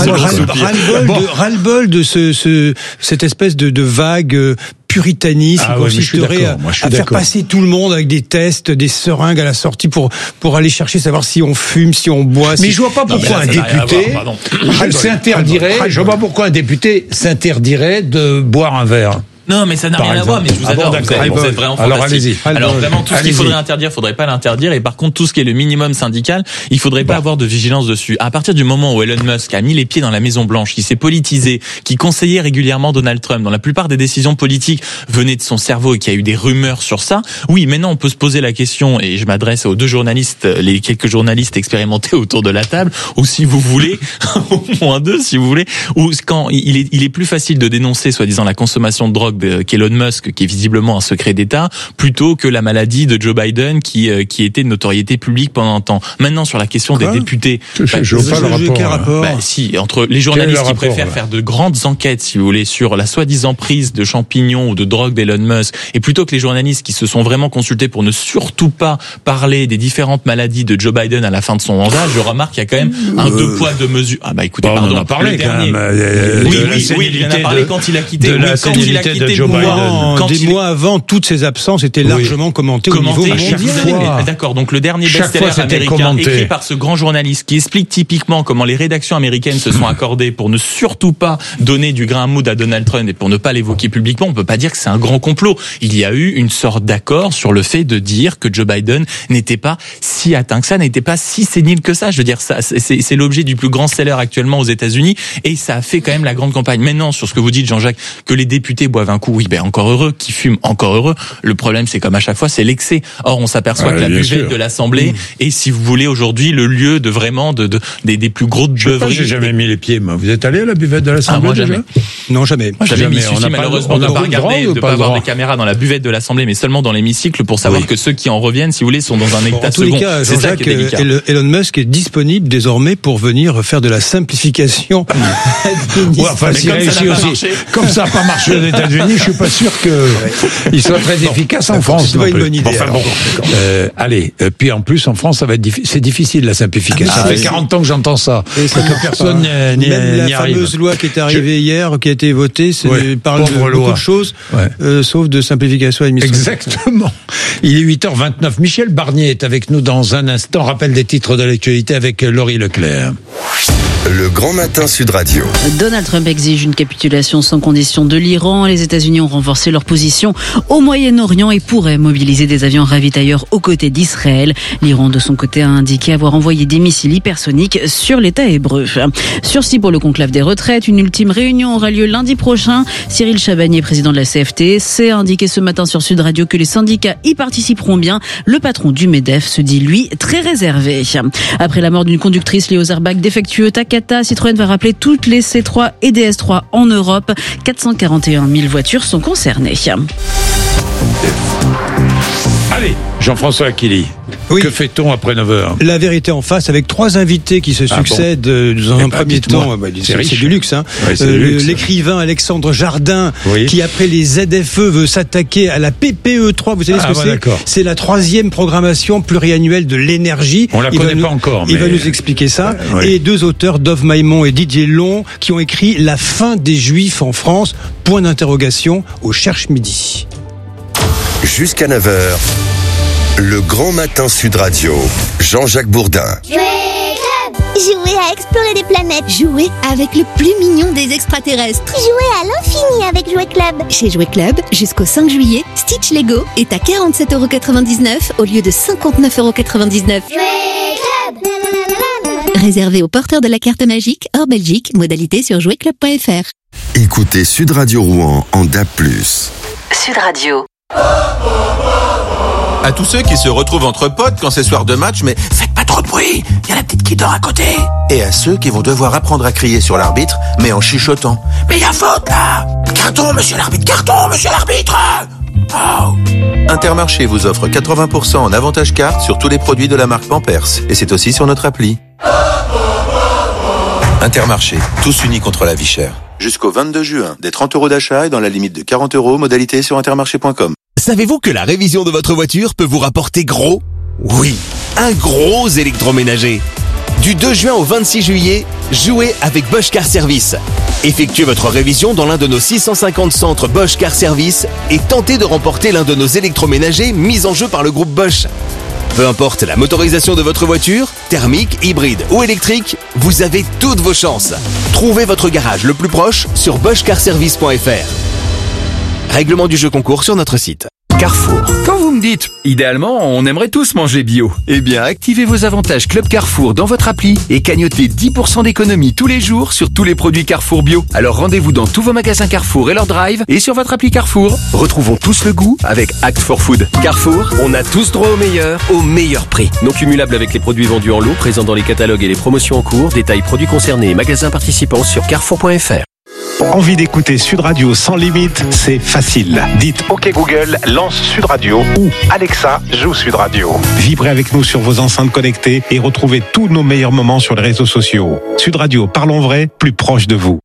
ras-le-bol de, de ce, ce, cette espèce de, de vague puritanisme ah, qui ouais, consisterait à, à faire passer tout le monde avec des tests, des seringues à la sortie pour, pour aller chercher, savoir si on fume, si on boit. Mais si... je vois pas pourquoi un député s'interdirait, je vois pas pourquoi un député s'interdirait de boire un verre. Non, mais ça n'a rien exemple. à voir, mais je vous adore, ah bon, vous, êtes, vous êtes vraiment Alors, fantastique. allez-y. Alors vraiment, tout ce qu'il faudrait interdire, il faudrait pas l'interdire, et par contre, tout ce qui est le minimum syndical, il faudrait bon. pas avoir de vigilance dessus. À partir du moment où Elon Musk a mis les pieds dans la Maison Blanche, qui s'est politisé, qui conseillait régulièrement Donald Trump, dont la plupart des décisions politiques venaient de son cerveau et qu'il y a eu des rumeurs sur ça, oui, maintenant on peut se poser la question, et je m'adresse aux deux journalistes, les quelques journalistes expérimentés autour de la table, ou si vous voulez, au moins deux, si vous voulez, ou quand il est, il est plus facile de dénoncer, soi-disant, la consommation de drogue de, qu'Elon Musk, qui est visiblement un secret d'État, plutôt que la maladie de Joe Biden qui euh, qui était de notoriété publique pendant un temps. Maintenant, sur la question Quoi des députés, je, bah, je vois pas le rapport. Quel rapport bah, si, entre les journalistes qui préfèrent là faire de grandes enquêtes, si vous voulez, sur la soi-disant prise de champignons ou de drogue d'Elon Musk, et plutôt que les journalistes qui se sont vraiment consultés pour ne surtout pas parler des différentes maladies de Joe Biden à la fin de son mandat, je remarque qu'il y a quand même un euh... deux poids deux mesures. Ah bah écoutez, bon, pardon, on en a parlé le quand dernier. même. Euh, oui, oui, oui, il en a parlé quand il a quitté. De oui, la quand il a quitté Joe Biden. Quand des il... mois avant, toutes ces absences étaient largement oui. commentées au niveau mondial. D'accord, donc le dernier best-seller américain commenté. écrit par ce grand journaliste qui explique typiquement comment les rédactions américaines se sont accordées pour ne surtout pas donner du grain à moudre à Donald Trump et pour ne pas l'évoquer publiquement. On peut pas dire que c'est un grand complot. Il y a eu une sorte d'accord sur le fait de dire que Joe Biden n'était pas si atteint que ça, n'était pas si sénile que ça. Je veux dire, ça, c'est, c'est l'objet du plus grand seller actuellement aux États-Unis et ça a fait quand même la grande campagne. Maintenant, sur ce que vous dites, Jean-Jacques, que les députés boivent un coup, oui, ben encore heureux, qui fument, encore heureux. Le problème, c'est comme à chaque fois, c'est l'excès. Or, on s'aperçoit ah, que la buvette sûr. de l'Assemblée mmh. est, si vous voulez, aujourd'hui, le lieu de vraiment de, de des, des plus gros beuveries. J'ai jamais mis les pieds, moi. Vous êtes allé à la buvette de l'Assemblée? Ah, moi, jamais. Non, jamais. Moi, jamais. jamais. Il suffit malheureusement de ne pas regarder, de ne pas avoir des caméras dans la buvette de l'Assemblée, mais seulement dans l'hémicycle pour savoir oui. que ceux qui en reviennent, si vous voulez, sont dans un état second. En tous les cas, Jean-Jacques, Elon Musk est disponible désormais pour venir faire de la simplification. Ouais, enfin, s'il réussit aussi. Comme ça n'a pas marché aux États-Unis, je suis pas sûr qu'il soit très bon, efficace en France. C'est pas une bonne idée. Enfin, bon, euh, allez, euh, puis en plus en France, ça va être difficile. C'est difficile la simplification. Ah, ça fait quarante ans que j'entends ça. Et ça que personne euh, n'y, Même n'y la arrive. fameuse loi qui est arrivée Je... hier, qui a été votée, c'est, ouais, parle de beaucoup loi. de choses, ouais. euh, sauf de simplification administrative. Exactement. Il est huit heures vingt-neuf. Michel Barnier est avec nous dans un instant. Rappel des titres de l'actualité avec Laurie Leclerc. Le grand matin Sud Radio. Donald Trump exige une capitulation sans condition de l'Iran. Les États-Unis ont renforcé leur position au Moyen-Orient et pourraient mobiliser des avions ravitailleurs aux côtés d'Israël. L'Iran, de son côté, a indiqué avoir envoyé des missiles hypersoniques sur l'État hébreu. Sursis pour le conclave des retraites. Une ultime réunion aura lieu lundi prochain. Cyril Chabagnier, président de la C F T C, a indiqué ce matin sur Sud Radio que les syndicats y participeront bien. Le patron du MEDEF se dit, lui, très réservé. Après la mort d'une conductrice, les airbags défectueux Takata, Citroën va rappeler toutes les C trois et D S trois en Europe. quatre cent quarante et un mille voitures sont concernées. Allez, Jean-François Akili. Oui. Que fait-on après neuf heures? La vérité en face, avec trois invités qui se ah succèdent bon dans eh un ben, premier temps. Bah, c'est, c'est du luxe. Hein. Ouais, euh, du luxe. L'écrivain Alexandre Jardin, oui. qui après les Z F E veut s'attaquer à la P P E trois. Vous savez ah, ce que bah, c'est d'accord. C'est la troisième programmation pluriannuelle de l'énergie. On la il connaît nous, pas encore. Mais... Il va nous expliquer ça. Ouais. Et deux auteurs, Dove Maimon et Didier Long, qui ont écrit La fin des Juifs en France. Point d'interrogation au Cherche Midi. Jusqu'à neuf heures. Le grand matin Sud Radio, Jean-Jacques Bourdin. Jouer Jouer à explorer des planètes. Jouer avec le plus mignon des extraterrestres. Jouer à l'infini avec Jouer Club. Chez Jouer Club, jusqu'au cinq juillet, Stitch Lego est à quarante-sept euros quatre-vingt-dix-neuf au lieu de cinquante-neuf euros quatre-vingt-dix-neuf. Jouer Club. Réservé aux porteurs de la carte magique hors Belgique, modalité sur jouer club point f r. Écoutez Sud Radio Rouen en D A B plus. Sud Radio. À tous ceux qui se retrouvent entre potes quand c'est soir de match, mais faites pas trop de bruit, il y a la petite qui dort à côté. Et à ceux qui vont devoir apprendre à crier sur l'arbitre, mais en chuchotant. Mais il y a faute là! Carton, monsieur l'arbitre, carton, monsieur l'arbitre! Oh. Intermarché vous offre quatre-vingts pour cent en avantage carte sur tous les produits de la marque Pampers. Et c'est aussi sur notre appli. Intermarché, tous unis contre la vie chère. Jusqu'au vingt-deux juin, des trente euros d'achat et dans la limite de quarante euros, modalité sur intermarché point com. Savez-vous que la révision de votre voiture peut vous rapporter gros? Oui, un gros électroménager. Du deux juin au vingt-six juillet, jouez avec Bosch Car Service. Effectuez votre révision dans l'un de nos six cent cinquante centres Bosch Car Service et tentez de remporter l'un de nos électroménagers mis en jeu par le groupe Bosch. Peu importe la motorisation de votre voiture, thermique, hybride ou électrique, vous avez toutes vos chances. Trouvez votre garage le plus proche sur bosch car service point f r. Règlement du jeu concours sur notre site. Carrefour. Quand vous me dites, idéalement, on aimerait tous manger bio, eh bien, activez vos avantages Club Carrefour dans votre appli et cagnotez dix pour cent d'économie tous les jours sur tous les produits Carrefour bio. Alors rendez-vous dans tous vos magasins Carrefour et leur drive et sur votre appli Carrefour. Retrouvons tous le goût avec Act for Food. Carrefour, on a tous droit au meilleur, au meilleur prix. Non cumulable avec les produits vendus en lot, présents dans les catalogues et les promotions en cours. Détails produits concernés et magasins participants sur carrefour point f r. Envie d'écouter Sud Radio sans limite? C'est facile. Dites OK Google, lance Sud Radio ou Alexa, joue Sud Radio. Vibrez avec nous sur vos enceintes connectées et retrouvez tous nos meilleurs moments sur les réseaux sociaux. Sud Radio, parlons vrai, plus proche de vous.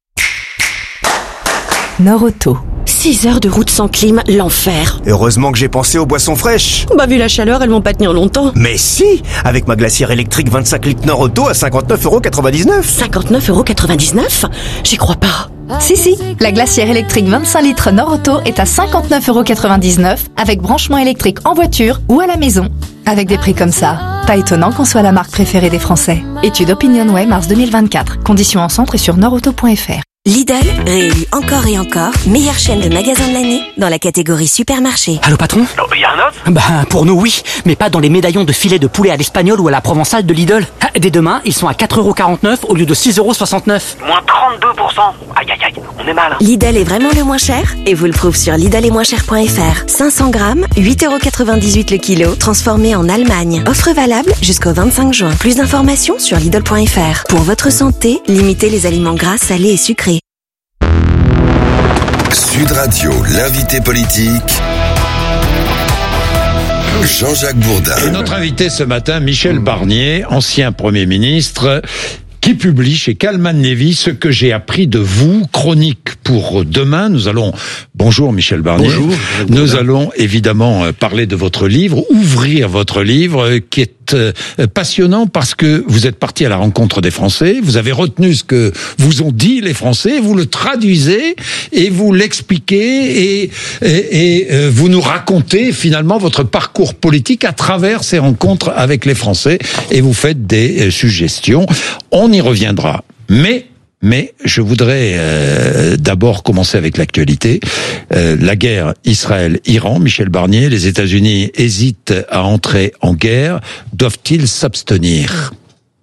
Nord-Auto. six heures de route sans clim, l'enfer. Heureusement que j'ai pensé aux boissons fraîches. Bah vu la chaleur, elles vont pas tenir longtemps. Mais si, avec ma glacière électrique vingt-cinq litres Nord-Auto à cinquante-neuf euros quatre-vingt-dix-neuf. cinquante-neuf euros quatre-vingt-dix-neuf? J'y crois pas. Si, si, la glacière électrique vingt-cinq litres Nord-Auto est à cinquante-neuf euros quatre-vingt-dix-neuf avec branchement électrique en voiture ou à la maison. Avec des prix comme ça, pas étonnant qu'on soit la marque préférée des Français. Étude OpinionWay mars deux mille vingt-quatre. Conditions en centre et sur nordauto point f r. Lidl, réélu encore et encore, meilleure chaîne de magasins de l'année dans la catégorie supermarché. Allô patron? Il y a un autre? Bah pour nous oui, mais pas dans les médaillons de filet de poulet à l'espagnol ou à la provençale de Lidl. Dès demain, ils sont à quatre euros quarante-neuf au lieu de six euros soixante-neuf. Moins trente-deux pour cent. Aïe aïe aïe, on est mal. Lidl est vraiment le moins cher et vous le prouve sur lidl et moins cher point f r. cinq cents grammes, huit euros quatre-vingt-dix-huit le kilo, transformé en Allemagne. Offre valable jusqu'au vingt-cinq juin. Plus d'informations sur lidl point f r. Pour votre santé, limitez les aliments gras, salés et sucrés. Sud Radio, l'invité politique, Jean-Jacques Bourdin. Et notre invité ce matin, Michel Barnier, ancien Premier ministre, qui publie chez Calman Levy Ce que j'ai appris de vous, chronique pour demain. Nous allons, bonjour Michel Barnier. Bonjour. Nous allons évidemment parler de votre livre, ouvrir votre livre qui est passionnant parce que vous êtes parti à la rencontre des Français, vous avez retenu ce que vous ont dit les Français, vous le traduisez et vous l'expliquez et, et, et vous nous racontez finalement votre parcours politique à travers ces rencontres avec les Français et vous faites des suggestions. On y reviendra. Mais Mais je voudrais euh, d'abord commencer avec l'actualité. Euh, la guerre Israël-Iran, Michel Barnier, les États-Unis hésitent à entrer en guerre. Doivent-ils s'abstenir ?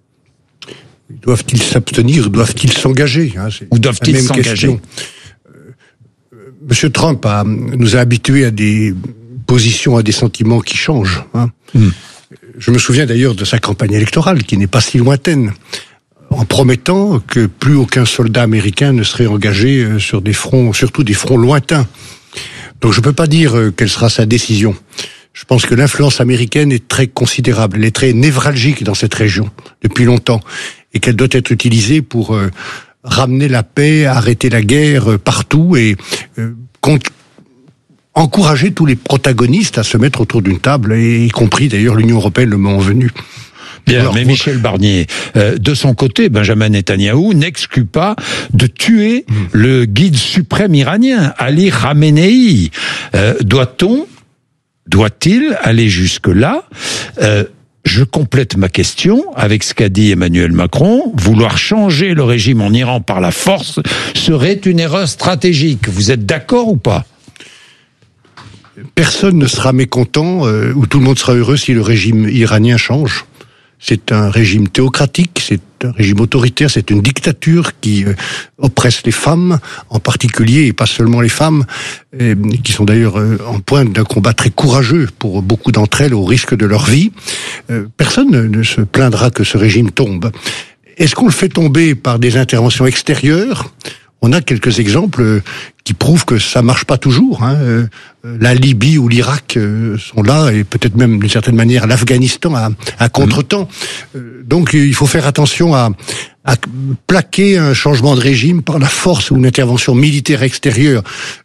Doivent-ils s'abstenir ? Doivent-ils s'engager, hein, ou doivent-ils s'engager ? euh, Monsieur Trump a, nous a habitués à des positions, à des sentiments qui changent. Hein. Mm. Je me souviens d'ailleurs de sa campagne électorale, qui n'est pas si lointaine, en promettant que plus aucun soldat américain ne serait engagé sur des fronts, surtout des fronts lointains. Donc je ne peux pas dire quelle sera sa décision. Je pense que l'influence américaine est très considérable, elle est très névralgique dans cette région depuis longtemps, et qu'elle doit être utilisée pour euh, ramener la paix, arrêter la guerre euh, partout et euh, contre encourager tous les protagonistes à se mettre autour d'une table, et y compris d'ailleurs l'Union européenne le moment venu. Bien, alors, mais vous... Michel Barnier, euh, de son côté, Benjamin Netanyahou n'exclut pas de tuer mmh. le guide suprême iranien, Ali Khamenei. Euh, doit-on, doit-il aller jusque-là ? euh, Je complète ma question avec ce qu'a dit Emmanuel Macron. Vouloir changer le régime en Iran par la force serait une erreur stratégique. Vous êtes d'accord ou pas ? Personne ne sera mécontent, euh, ou tout le monde sera heureux si le régime iranien change. C'est un régime théocratique, c'est un régime autoritaire, c'est une dictature qui euh, oppresse les femmes, en particulier, et pas seulement les femmes, euh, qui sont d'ailleurs euh, en pointe d'un combat très courageux pour beaucoup d'entre elles, au risque de leur vie. Euh, personne ne, ne se plaindra que ce régime tombe. Est-ce qu'on le fait tomber par des interventions extérieures ? On a quelques exemples qui prouvent que ça marche pas toujours. Hein. La Libye ou l'Irak sont là, et peut-être même d'une certaine manière l'Afghanistan à, à contretemps. Donc il faut faire attention à, à plaquer un changement de régime par la force ou une intervention militaire extérieure.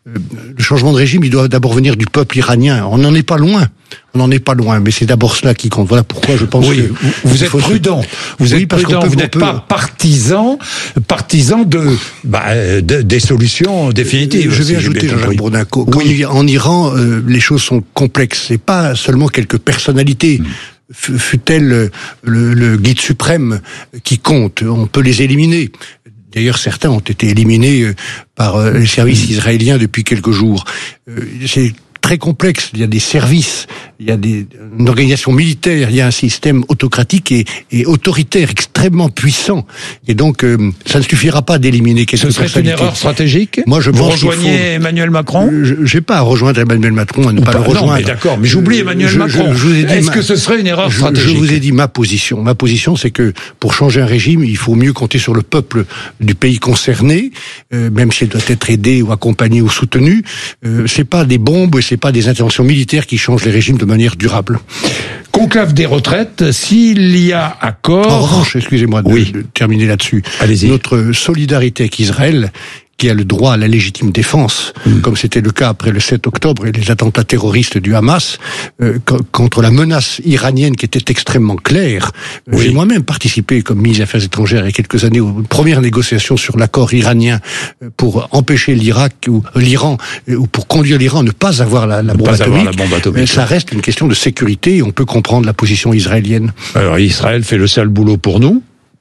Le changement de régime, il doit d'abord venir du peuple iranien. On n'en est pas loin. On n'en est pas loin, mais c'est d'abord cela qui compte. Voilà pourquoi je pense oui, que... Vous êtes prudent. Vous oui, êtes prudent. Peut, vous n'êtes peut... pas partisan, partisan de, bah, de, des solutions définitives. Je vais ajouter, Jean-Jacques Bourdin, oui. en Iran, euh, les choses sont complexes. C'est pas seulement quelques personnalités. Mmh. Fut-elle le, le, le guide suprême qui compte. On peut les éliminer. D'ailleurs, certains ont été éliminés par les services israéliens depuis quelques jours. C'est très complexe. Il y a des services, il y a des, une organisation militaire, il y a un système autocratique et, et autoritaire extrêmement puissant. Et donc, euh, ça ne suffira pas d'éliminer quelques personnalités. Ce serait une erreur stratégique ? Moi, je Vous pense rejoignez faut... Emmanuel Macron ? Je n'ai pas à rejoindre Emmanuel Macron, à ne Ou pas, pas le rejoindre. Non, mais d'accord, mais j'oublie Emmanuel je, Macron. Je, je vous ai dit Est-ce ma... que ce serait une erreur je, stratégique ? Je vous ai dit ma position. Ma position, c'est que pour changer un régime, il faut mieux compter sur le peuple du pays concerné, euh, même s'il doit être aidé ou accompagné ou soutenu. Euh, c'est pas des bombes, c'est pas des interventions militaires qui changent les régimes de manière durable. Conclave des retraites, s'il y a accord... En revanche, excusez-moi de, oui. de terminer là-dessus. Allez-y. Notre solidarité avec Israël, qui a le droit à la légitime défense, mmh. comme c'était le cas après le sept octobre et les attentats terroristes du Hamas, euh, contre la menace iranienne qui était extrêmement claire. Oui. J'ai moi-même participé comme ministre des Affaires étrangères il y a quelques années aux premières négociations sur l'accord iranien pour empêcher l'Irak ou l'Iran, ou pour conduire l'Iran à ne pas avoir la, la, bombe, pas atomique. Avoir la bombe atomique. Mais ça reste une question de sécurité et on peut comprendre la position israélienne. Alors Israël fait le sale boulot pour nous.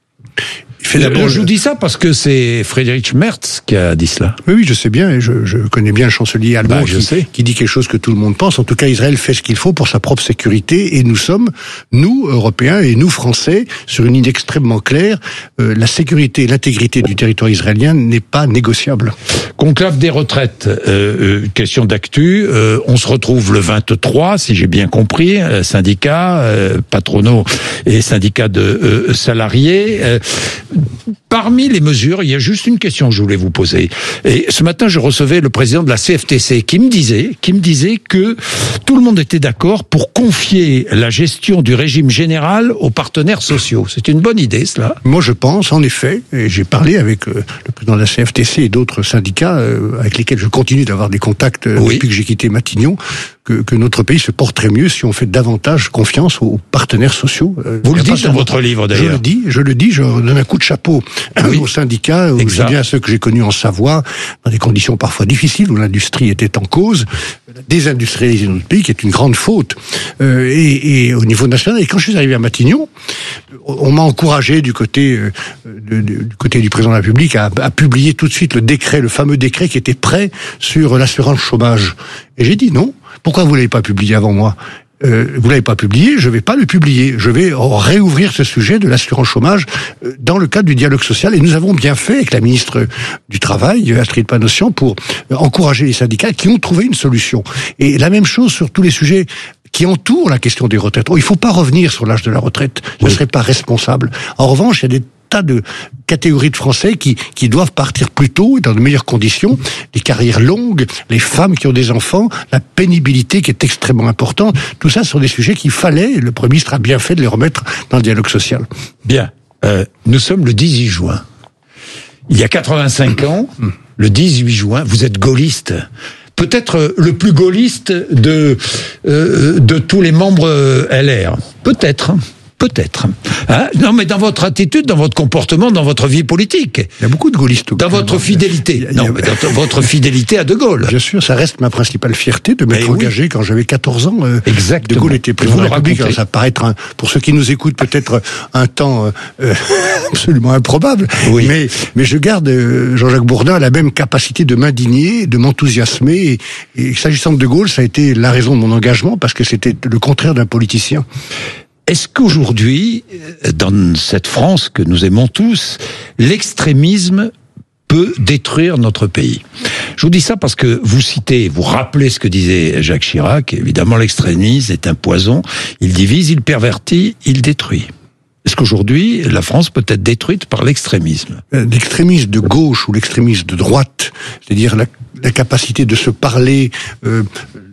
Euh, je vous dis ça parce que c'est Friedrich Merz qui a dit cela. Oui, oui, je sais bien, et je, je connais bien le chancelier allemand bah, qui, qui dit quelque chose que tout le monde pense. En tout cas, Israël fait ce qu'il faut pour sa propre sécurité, et nous sommes, nous, Européens, et nous, Français, sur une ligne extrêmement claire. Euh, la sécurité et l'intégrité du territoire israélien n'est pas négociable. Conclave des retraites, euh, question d'actu, euh, on se retrouve le vingt-trois, si j'ai bien compris, euh, syndicats, euh, patronaux et syndicats de euh, salariés. Euh, Parmi les mesures, il y a juste une question que je voulais vous poser. Et ce matin, je recevais le président de la C F T C qui me disait, qui me disait que tout le monde était d'accord pour confier la gestion du régime général aux partenaires sociaux. C'est une bonne idée, cela ? Moi, je pense, en effet, et j'ai parlé avec euh, le président de la C F T C et d'autres syndicats euh, avec lesquels je continue d'avoir des contacts euh, oui. depuis que j'ai quitté Matignon. que, que notre pays se porterait mieux si on fait davantage confiance aux partenaires sociaux. Vous le dites dans votre livre d'ailleurs. Je le dis, je le dis, je donne un coup de chapeau oui. aux syndicats, aussi bien à ceux que j'ai connus en Savoie, dans des conditions parfois difficiles où l'industrie était en cause, désindustrialiser notre pays, qui est une grande faute, euh, et, et au niveau national. Et quand je suis arrivé à Matignon, on m'a encouragé du côté euh, de, de, du côté du président de la République à, à publier tout de suite le décret, le fameux décret qui était prêt sur l'assurance chômage. Et j'ai dit non. Pourquoi vous l'avez pas publié avant moi? Euh, vous l'avez pas publié, je vais pas le publier. Je vais réouvrir ce sujet de l'assurance chômage euh, dans le cadre du dialogue social. Et nous avons bien fait avec la ministre du Travail, Astrid Panosyan, pour euh, encourager les syndicats qui ont trouvé une solution. Et la même chose sur tous les sujets qui entourent la question des retraites. Oh, il faut pas revenir sur l'âge de la retraite. Ce ne serait pas responsable. En revanche, il y a des tas de catégories de Français qui, qui doivent partir plus tôt et dans de meilleures conditions, les carrières longues, les femmes qui ont des enfants, la pénibilité qui est extrêmement importante. Tout ça sont des sujets qu'il fallait, et le Premier ministre a bien fait de les remettre dans le dialogue social. Bien, euh, nous sommes le dix-huit juin. Il y a quatre-vingt-cinq ans, le dix-huit juin, vous êtes gaulliste. Peut-être le plus gaulliste de, euh, de tous les membres L R. Peut-être. Peut-être. Hein? Non, mais dans votre attitude, dans votre comportement, dans votre vie politique. Il y a beaucoup de gaullistes. Dans votre fidélité. Il y a, non, mais dans votre fidélité à De Gaulle. Bien sûr, ça reste ma principale fierté de m'être engagé oui. quand j'avais quatorze ans. Euh, Exactement. De Gaulle était président de la République. Alors, ça paraît être, un, pour ceux qui nous écoutent, peut-être un temps euh, absolument improbable. Oui. Mais, mais je garde euh, Jean-Jacques Bourdin a la même capacité de m'indigner, de m'enthousiasmer. Et, et s'agissant de De Gaulle, ça a été la raison de mon engagement, parce que c'était le contraire d'un politicien. Est-ce qu'aujourd'hui, dans cette France que nous aimons tous, l'extrémisme peut détruire notre pays? Je vous dis ça parce que vous citez, vous rappelez ce que disait Jacques Chirac. Évidemment, l'extrémisme est un poison. Il divise, il pervertit, il détruit. Est-ce qu'aujourd'hui, la France peut être détruite par l'extrémisme? L'extrémisme de gauche ou l'extrémisme de droite, c'est-à-dire la, la capacité de se parler... Euh,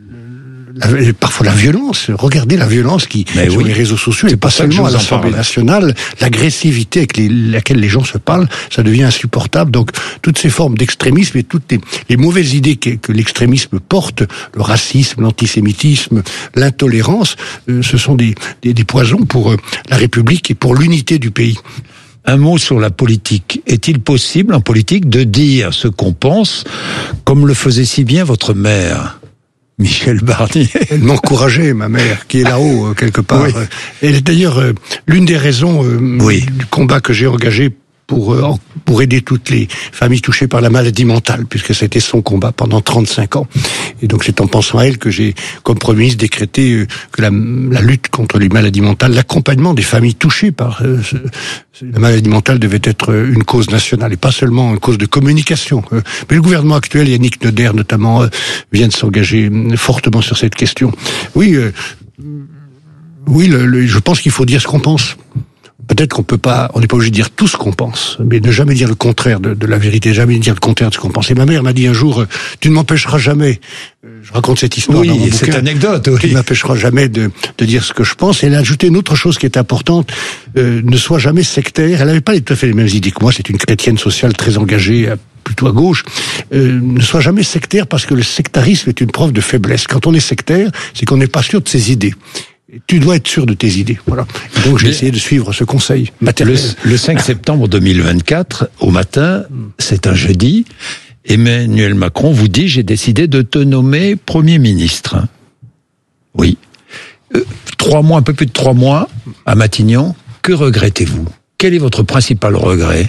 La, parfois la violence, regardez la violence qui Mais sur oui. les réseaux sociaux et pas seulement à l'Assemblée nationale, l'agressivité avec les, laquelle les gens se parlent, ça devient insupportable. Donc toutes ces formes d'extrémisme et toutes les, les mauvaises idées que, que l'extrémisme porte, le racisme, l'antisémitisme, l'intolérance, euh, ce sont des, des, des poisons pour euh, la République et pour l'unité du pays. Un mot sur la politique. Est-il possible en politique de dire ce qu'on pense, comme le faisait si bien votre mère Michel Barnier? Elle m'encourageait, ma mère, qui est là-haut, euh, quelque part. Oui. Elle est d'ailleurs euh, l'une des raisons euh, oui. du combat que j'ai engagé pour, euh, pour aider toutes les familles touchées par la maladie mentale, puisque c'était son combat pendant trente-cinq ans. Et donc c'est en pensant à elle que j'ai, comme Premier ministre, décrété euh, que la, la lutte contre les maladies mentales, l'accompagnement des familles touchées par euh, ce, la maladie mentale devait être une cause nationale et pas seulement une cause de communication. Mais le gouvernement actuel, Yannick Noder notamment, vient de s'engager fortement sur cette question. Oui, euh, oui, le, le, je pense qu'il faut dire ce qu'on pense. Peut-être qu'on peut pas, on n'est pas obligé de dire tout ce qu'on pense, mais ne jamais dire le contraire de, de la vérité, jamais dire le contraire de ce qu'on pense. Et ma mère m'a dit un jour, tu ne m'empêcheras jamais, je raconte cette histoire oui, dans mon bouquin, cette anecdote, oui. tu ne m'empêcheras jamais de, de dire ce que je pense. Et elle a ajouté une autre chose qui est importante, euh, ne sois jamais sectaire. Elle n'avait pas tout à fait les mêmes idées que moi, c'est une chrétienne sociale très engagée, plutôt à gauche. Euh, ne sois jamais sectaire parce que le sectarisme est une preuve de faiblesse. Quand on est sectaire, c'est qu'on n'est pas sûr de ses idées. Tu dois être sûr de tes idées. Voilà. Et donc j'ai Mais essayé de suivre ce conseil maternel. Le, le cinq septembre deux mille vingt-quatre, au matin, c'est un jeudi, Emmanuel Macron vous dit « J'ai décidé de te nommer Premier ministre ». Oui. Euh, trois mois, un peu plus de trois mois, à Matignon. Que regrettez-vous? Quel est votre principal regret?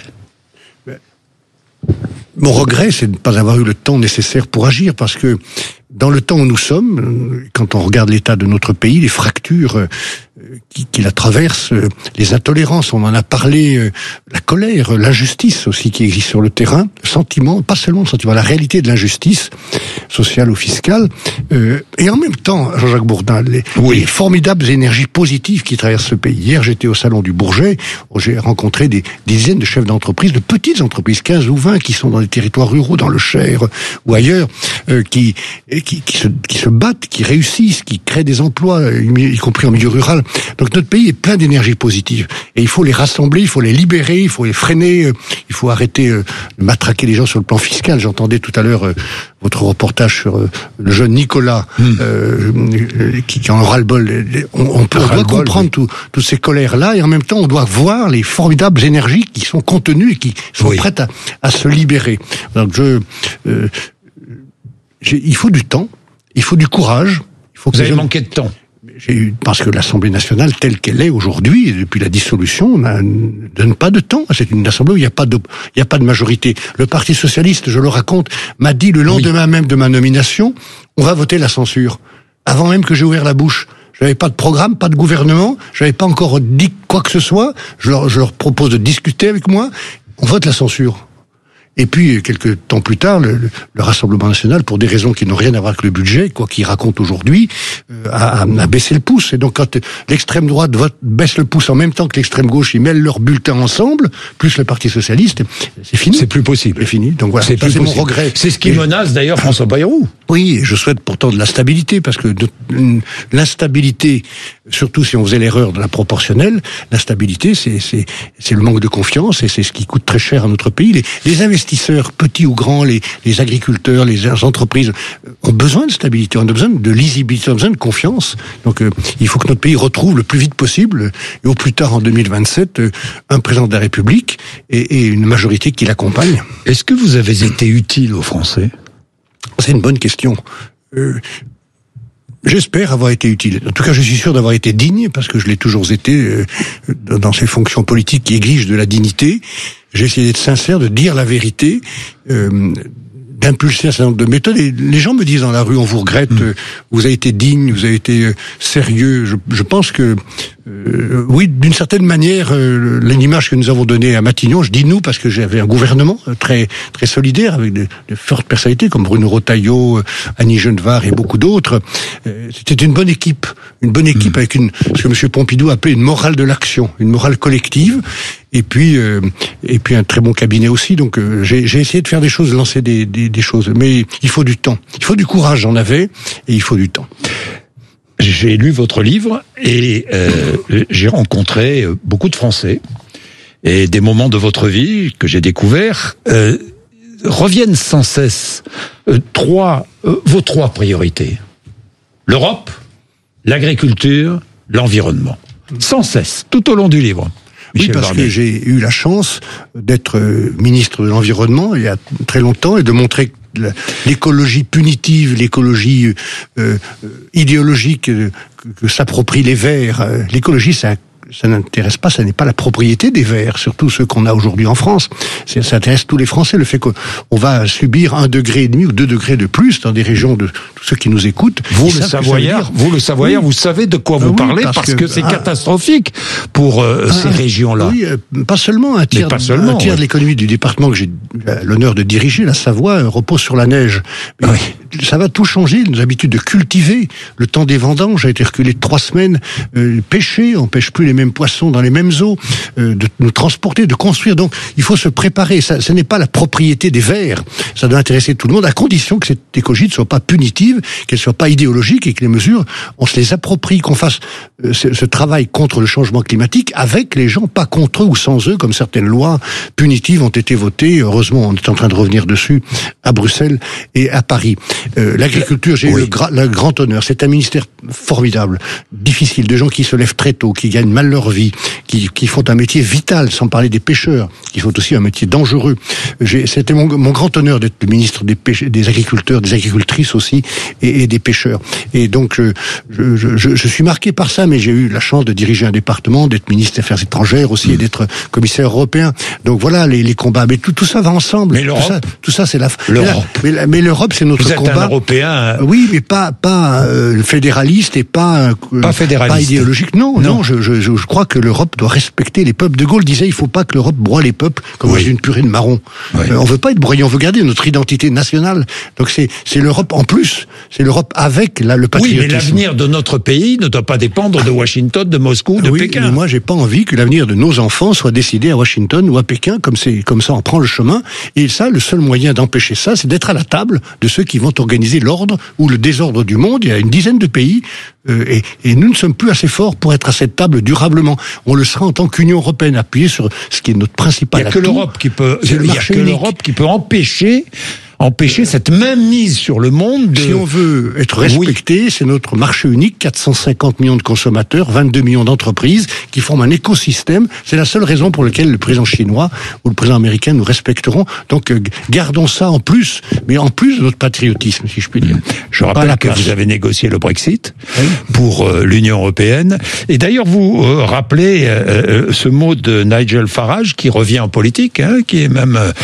Mon regret, c'est de ne pas avoir eu le temps nécessaire pour agir, parce que dans le temps où nous sommes, quand on regarde l'état de notre pays, les fractures qui, qui la traversent, les intolérances, on en a parlé, la colère, l'injustice aussi qui existe sur le terrain, le sentiment, pas seulement le sentiment, la réalité de l'injustice sociale ou fiscale, euh, et en même temps, Jean-Jacques Bourdin, les, oui. les formidables énergies positives qui traversent ce pays. Hier, j'étais au salon du Bourget, où j'ai rencontré des, des dizaines de chefs d'entreprise, de petites entreprises, quinze ou vingt, qui sont dans les territoires ruraux, dans le Cher ou ailleurs, euh, qui qui, qui, se, qui se battent, qui réussissent, qui créent des emplois, y compris en milieu rural. Donc notre pays est plein d'énergie positive. Et il faut les rassembler, il faut les libérer, il faut les freiner, il faut arrêter de matraquer les gens sur le plan fiscal. J'entendais tout à l'heure euh, votre reportage sur euh, le jeune Nicolas, mmh. euh, qui, qui en aura le bol. On, on, peut, on doit comprendre oui. tout, toutes ces colères-là, et en même temps, on doit voir les formidables énergies qui sont contenues et qui sont oui. prêtes à, à se libérer. Donc je... Euh, il faut du temps, il faut du courage. Il faut que Vous avez gens... manqué de temps. J'ai eu, parce que l'Assemblée nationale, telle qu'elle est aujourd'hui, depuis la dissolution, ne donne pas de temps. C'est une assemblée où il n'y a pas de, il n'y a pas de majorité. Le Parti socialiste, je le raconte, m'a dit le lendemain oui. même de ma nomination, on va voter la censure. Avant même que j'ai ouvert la bouche. J'avais pas de programme, pas de gouvernement, j'avais pas encore dit quoi que ce soit. Je leur, je leur propose de discuter avec moi. On vote la censure. Et puis, quelques temps plus tard, le, le Rassemblement national, pour des raisons qui n'ont rien à voir avec le budget, quoi qu'il raconte aujourd'hui, euh, a, a baissé le pouce. Et donc, quand l'extrême droite vote, baisse le pouce en même temps que l'extrême gauche, ils mêlent leurs bulletins ensemble, plus le Parti socialiste, c'est fini. C'est plus possible. C'est fini. Donc voilà, c'est, ça, plus c'est possible. mon regret. C'est ce qui et menace d'ailleurs François Bayrou. Oui, je souhaite pourtant de la stabilité, parce que de, l'instabilité, surtout si on faisait l'erreur de la proportionnelle, l'instabilité, c'est, c'est, c'est le manque de confiance, et c'est ce qui coûte très cher à notre pays. Les, les investisseurs, petits ou grands, les, les agriculteurs, les entreprises, ont besoin de stabilité, on a besoin de lisibilité, on a besoin de confiance. Donc euh, il faut que notre pays retrouve le plus vite possible, et au plus tard en deux mille vingt-sept, euh, un président de la République et, et une majorité qui l'accompagne. Est-ce que vous avez été utile aux Français ? C'est une bonne question. Euh, J'espère avoir été utile. En tout cas, je suis sûr d'avoir été digne, parce que je l'ai toujours été euh, dans ces fonctions politiques qui exigent de la dignité. J'ai essayé d'être sincère, de dire la vérité, euh, d'impulser un certain nombre de méthodes. Et les gens me disent dans la rue, on vous regrette, mmh. euh, vous avez été digne, vous avez été euh, sérieux. Je, je pense que, euh, oui, d'une certaine manière, euh, l'image que nous avons donnée à Matignon, je dis nous parce que j'avais un gouvernement très très solidaire, avec de, de fortes personnalités comme Bruno Retailleau, euh, Annie Genevard et beaucoup d'autres. Euh, c'était une bonne équipe, une bonne équipe mmh. avec une, ce que M. Pompidou appelait une morale de l'action, une morale collective. Et puis, euh, et puis un très bon cabinet aussi. Donc, euh, j'ai, j'ai essayé de faire des choses, lancer des, des, des choses. Mais il faut du temps. Il faut du courage, j'en avais, et il faut du temps. J'ai lu votre livre et euh, j'ai rencontré beaucoup de Français. Et des moments de votre vie que j'ai découverts euh, reviennent sans cesse. Euh, trois, euh, vos trois priorités. L'Europe, l'agriculture, l'environnement. Sans cesse, tout au long du livre. Michel oui, parce Barnier. Que j'ai eu la chance d'être ministre de l'Environnement il y a très longtemps et de montrer que l'écologie punitive, l'écologie euh, idéologique que, que s'approprient les Verts, l'écologie, ça ça n'intéresse pas, ça n'est pas la propriété des Verts, surtout ceux qu'on a aujourd'hui en France. C'est, ça intéresse tous les Français, le fait qu'on va subir un degré et demi ou deux degrés de plus dans des régions de tous ceux qui nous écoutent. Vous, le Savoyard, vous, le Savoyard, oui. vous savez de quoi vous oui, parlez, parce, parce que, que c'est ah, catastrophique pour euh, ah, ces régions-là. Oui, euh, pas seulement. Un tiers, pas seulement, un tiers ouais. de l'économie du département que j'ai l'honneur de diriger, la Savoie, repose sur la neige. Mais oui. Ça va tout changer, nos habitudes de cultiver. Le temps des vendanges a été reculé de trois semaines. Euh, pêcher, on pêche plus les mêmes poissons dans les mêmes eaux, euh, de nous transporter, de construire. Donc, il faut se préparer. Ça, ce n'est pas la propriété des Verts. Ça doit intéresser tout le monde, à condition que cette écologie ne soit pas punitive, qu'elle ne soit pas idéologique et que les mesures, on se les approprie, qu'on fasse euh, ce, ce travail contre le changement climatique avec les gens, pas contre eux ou sans eux, comme certaines lois punitives ont été votées. Heureusement, on est en train de revenir dessus à Bruxelles et à Paris. Euh, l'agriculture, j'ai oui. eu le, gra- le grand honneur. C'est un ministère formidable, difficile, de gens qui se lèvent très tôt, qui gagnent mal leur vie, qui, qui font un métier vital, sans parler des pêcheurs, qui font aussi un métier dangereux. J'ai, c'était mon, mon grand honneur d'être le ministre des, pêche, des agriculteurs, des agricultrices aussi, et, et des pêcheurs. Et donc, je, je, je, je suis marqué par ça, mais j'ai eu la chance de diriger un département, d'être ministre des Affaires étrangères aussi, mmh. et d'être commissaire européen. Donc voilà, les, les combats. Mais tout, tout ça va ensemble. Mais l'Europe, tout ça, tout ça c'est la. L'Europe. Mais, la, mais l'Europe, c'est notre Vous êtes combat. Un Européen. Oui, mais pas pas euh, fédéraliste et pas euh, pas fédéraliste, pas idéologique. Non, non. non je, je, je crois que l'Europe doit respecter les peuples. De Gaulle disait, il faut pas que l'Europe broie les peuples comme oui. dans une purée de marron. Oui. Euh, on veut pas être broyé, on veut garder notre identité nationale. Donc c'est c'est l'Europe en plus, c'est l'Europe avec là, le patriotisme. Oui, mais l'avenir de notre pays ne doit pas dépendre de Washington, de Moscou, de oui, Pékin. Mais moi, j'ai pas envie que l'avenir de nos enfants soit décidé à Washington ou à Pékin, comme c'est comme ça on prend le chemin. Et ça, le seul moyen d'empêcher ça, c'est d'être à la table de ceux qui vont organiser l'ordre ou le désordre du monde. Il y a une dizaine de pays euh, et, et nous ne sommes plus assez forts pour être à cette table durablement. On le sera en tant qu'Union européenne, appuyée sur ce qui est notre principal atout. Il n'y a que l'Europe qui peut, c'est le il y a marché que unique. l'Europe qui peut empêcher empêcher cette même mise sur le monde. De... Si on veut être respecté, oui. c'est notre marché unique, quatre cent cinquante millions de consommateurs, vingt-deux millions d'entreprises qui forment un écosystème. C'est la seule raison pour laquelle le président chinois ou le président américain nous respecteront. Donc euh, gardons ça en plus, mais en plus de notre patriotisme, si je puis dire. Je rappelle que vous avez négocié le Brexit oui. pour euh, l'Union européenne. Et d'ailleurs, vous euh, rappelez euh, ce mot de Nigel Farage qui revient en politique, hein, qui est même euh,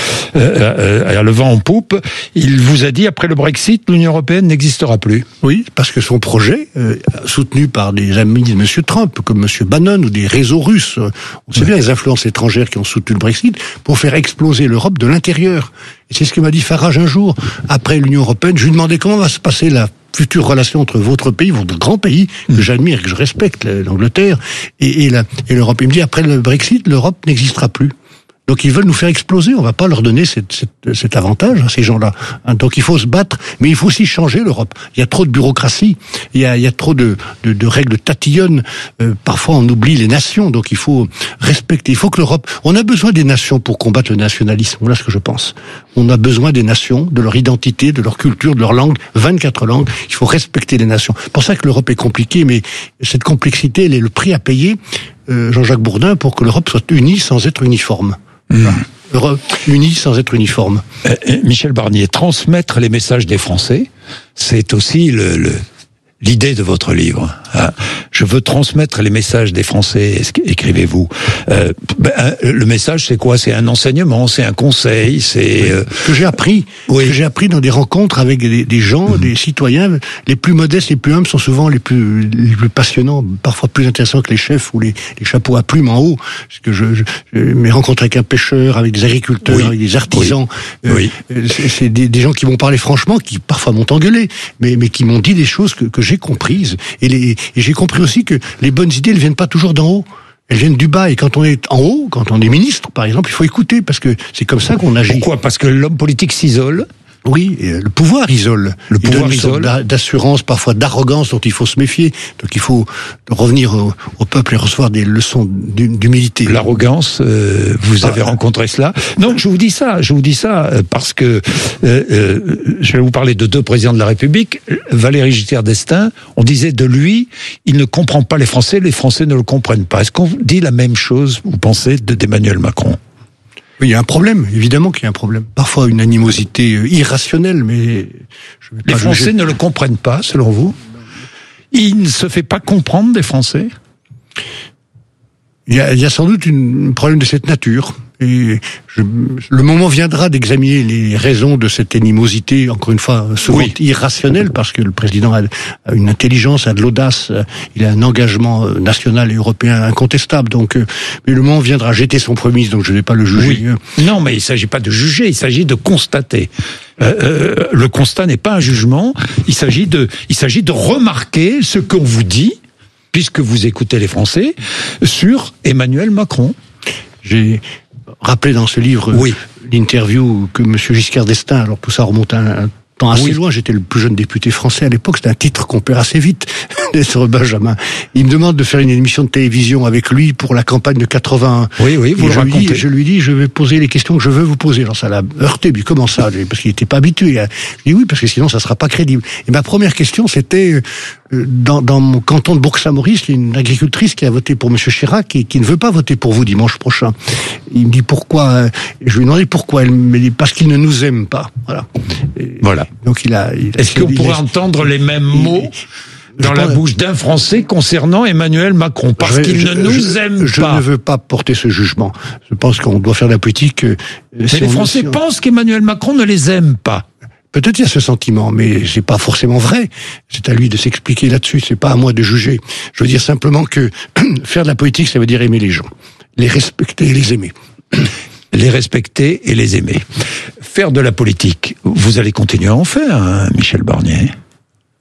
euh, à le vent en poupe. Il vous a dit, après le Brexit, l'Union européenne n'existera plus. Oui, parce que son projet, euh, soutenu par des amis de M. Trump, comme M. Bannon ou des réseaux russes, on sait ouais. bien les influences étrangères qui ont soutenu le Brexit, pour faire exploser l'Europe de l'intérieur. Et c'est ce que m'a dit Farage un jour, après l'Union européenne. Je lui demandais comment va se passer la future relation entre votre pays, votre grand pays, que mmh. j'admire, que je respecte, l'Angleterre, et, et, la, et l'Europe. Il me dit, après le Brexit, l'Europe n'existera plus. Donc ils veulent nous faire exploser, on va pas leur donner cette, cette, cet avantage à ces gens-là. Donc il faut se battre, mais il faut aussi changer l'Europe. Il y a trop de bureaucratie, il y a, il y a trop de, de, de règles tatillonnes. Euh, parfois on oublie les nations, donc il faut respecter. Il faut que l'Europe... On a besoin des nations pour combattre le nationalisme, voilà ce que je pense. On a besoin des nations, de leur identité, de leur culture, de leur langue, vingt-quatre langues. Il faut respecter les nations. C'est pour ça que l'Europe est compliquée, mais cette complexité, elle est le prix à payer, euh, Jean-Jacques Bourdin, pour que l'Europe soit unie sans être uniforme. Mmh. Europe unie sans être uniforme. Euh, Michel Barnier, transmettre les messages des Français, c'est aussi le, le, l'idée de votre livre. Hein. Je veux transmettre les messages des Français, écrivez-vous. Euh, ben, le message, c'est quoi? C'est un enseignement, c'est un conseil, c'est... Oui. Euh... Que j'ai appris, oui. que j'ai appris dans des rencontres avec des, des gens, mmh. des citoyens. Les plus modestes, les plus humbles sont souvent les plus, les plus passionnants, parfois plus intéressants que les chefs ou les, les chapeaux à plumes en haut. Parce que je, je, je mes rencontres avec un pêcheur, avec des agriculteurs, oui. avec des artisans, oui. Euh, oui. c'est, c'est des, des gens qui m'ont parlé franchement, qui parfois m'ont engueulé, mais, mais qui m'ont dit des choses que, que j'ai comprises. Et, les, et j'ai compris aussi que les bonnes idées, elles viennent pas toujours d'en haut. Elles viennent du bas. Et quand on est en haut, quand on est ministre, par exemple, il faut écouter, parce que c'est comme ça qu'on agit. Pourquoi? Parce que l'homme politique s'isole. Oui, le pouvoir isole. Le il pouvoir donne une isole. sorte d'assurance, parfois d'arrogance dont il faut se méfier. Donc il faut revenir au, au peuple et recevoir des leçons d'humilité. L'arrogance, euh, vous avez ah, rencontré cela? Non, je vous dis ça, je vous dis ça parce que euh, euh, je vais vous parler de deux présidents de la République. Valéry Giscard d'Estaing, on disait de lui, il ne comprend pas les Français, les Français ne le comprennent pas. Est-ce qu'on dit la même chose, vous pensez, d'Emmanuel Macron? Oui, il y a un problème, évidemment qu'il y a un problème. Parfois une animosité irrationnelle, mais... Je vais pas Les Français juger. Ne le comprennent pas, selon vous? Il ne se fait pas comprendre des Français? Il y a, il y a sans doute un problème de cette nature. Et je, le moment viendra d'examiner les raisons de cette animosité, encore une fois, souvent oui. irrationnelle, parce que le président a, a une intelligence, a de l'audace, il a un engagement national et européen incontestable. Donc, mais le moment viendra. J'étais son premier ministre, donc je ne vais pas le juger. Oui. Non, mais il ne s'agit pas de juger, il s'agit de constater. Euh, euh, le constat n'est pas un jugement. Il s'agit de, il s'agit de remarquer ce qu'on vous dit, puisque vous écoutez les Français, sur Emmanuel Macron. J'ai rappelé dans ce livre oui. l'interview que M. Giscard d'Estaing, alors tout ça remonte à un, un temps assez oui. loin, j'étais le plus jeune député français à l'époque, c'était un titre qu'on perd assez vite, d'être Benjamin. Il me demande de faire une émission de télévision avec lui pour la campagne de quatre-vingt-un. Oui, oui, vous et le je, racontez. lui dis, je lui dis, je vais poser les questions que je veux vous poser. Alors ça l'a heurté, mais comment ça? Parce qu'il n'était pas habitué. Je dis oui, parce que sinon ça sera pas crédible. Et ma première question, c'était, dans, dans mon canton de Bourg-Saint-Maurice, il y a une agricultrice qui a voté pour M. Chirac et qui ne veut pas voter pour vous dimanche prochain. Il me dit pourquoi, je lui ai demandé pourquoi, elle me dit parce qu'il ne nous aime pas. Voilà. Et voilà. Donc il a, il a Est-ce qu'on pourrait entendre les mêmes mots dans la bouche d'un Français concernant Emmanuel Macron, parce je, qu'il je, ne nous je, aime je pas. Je ne veux pas porter ce jugement. Je pense qu'on doit faire de la politique. Mais si les on, Français si on... pensent qu'Emmanuel Macron ne les aime pas. Peut-être il y a ce sentiment, mais c'est pas forcément vrai. C'est à lui de s'expliquer là-dessus. C'est pas à moi de juger. Je veux dire simplement que faire de la politique, ça veut dire aimer les gens, les respecter et les aimer. Les respecter et les aimer. Faire de la politique, vous allez continuer à en faire, hein, Michel Barnier.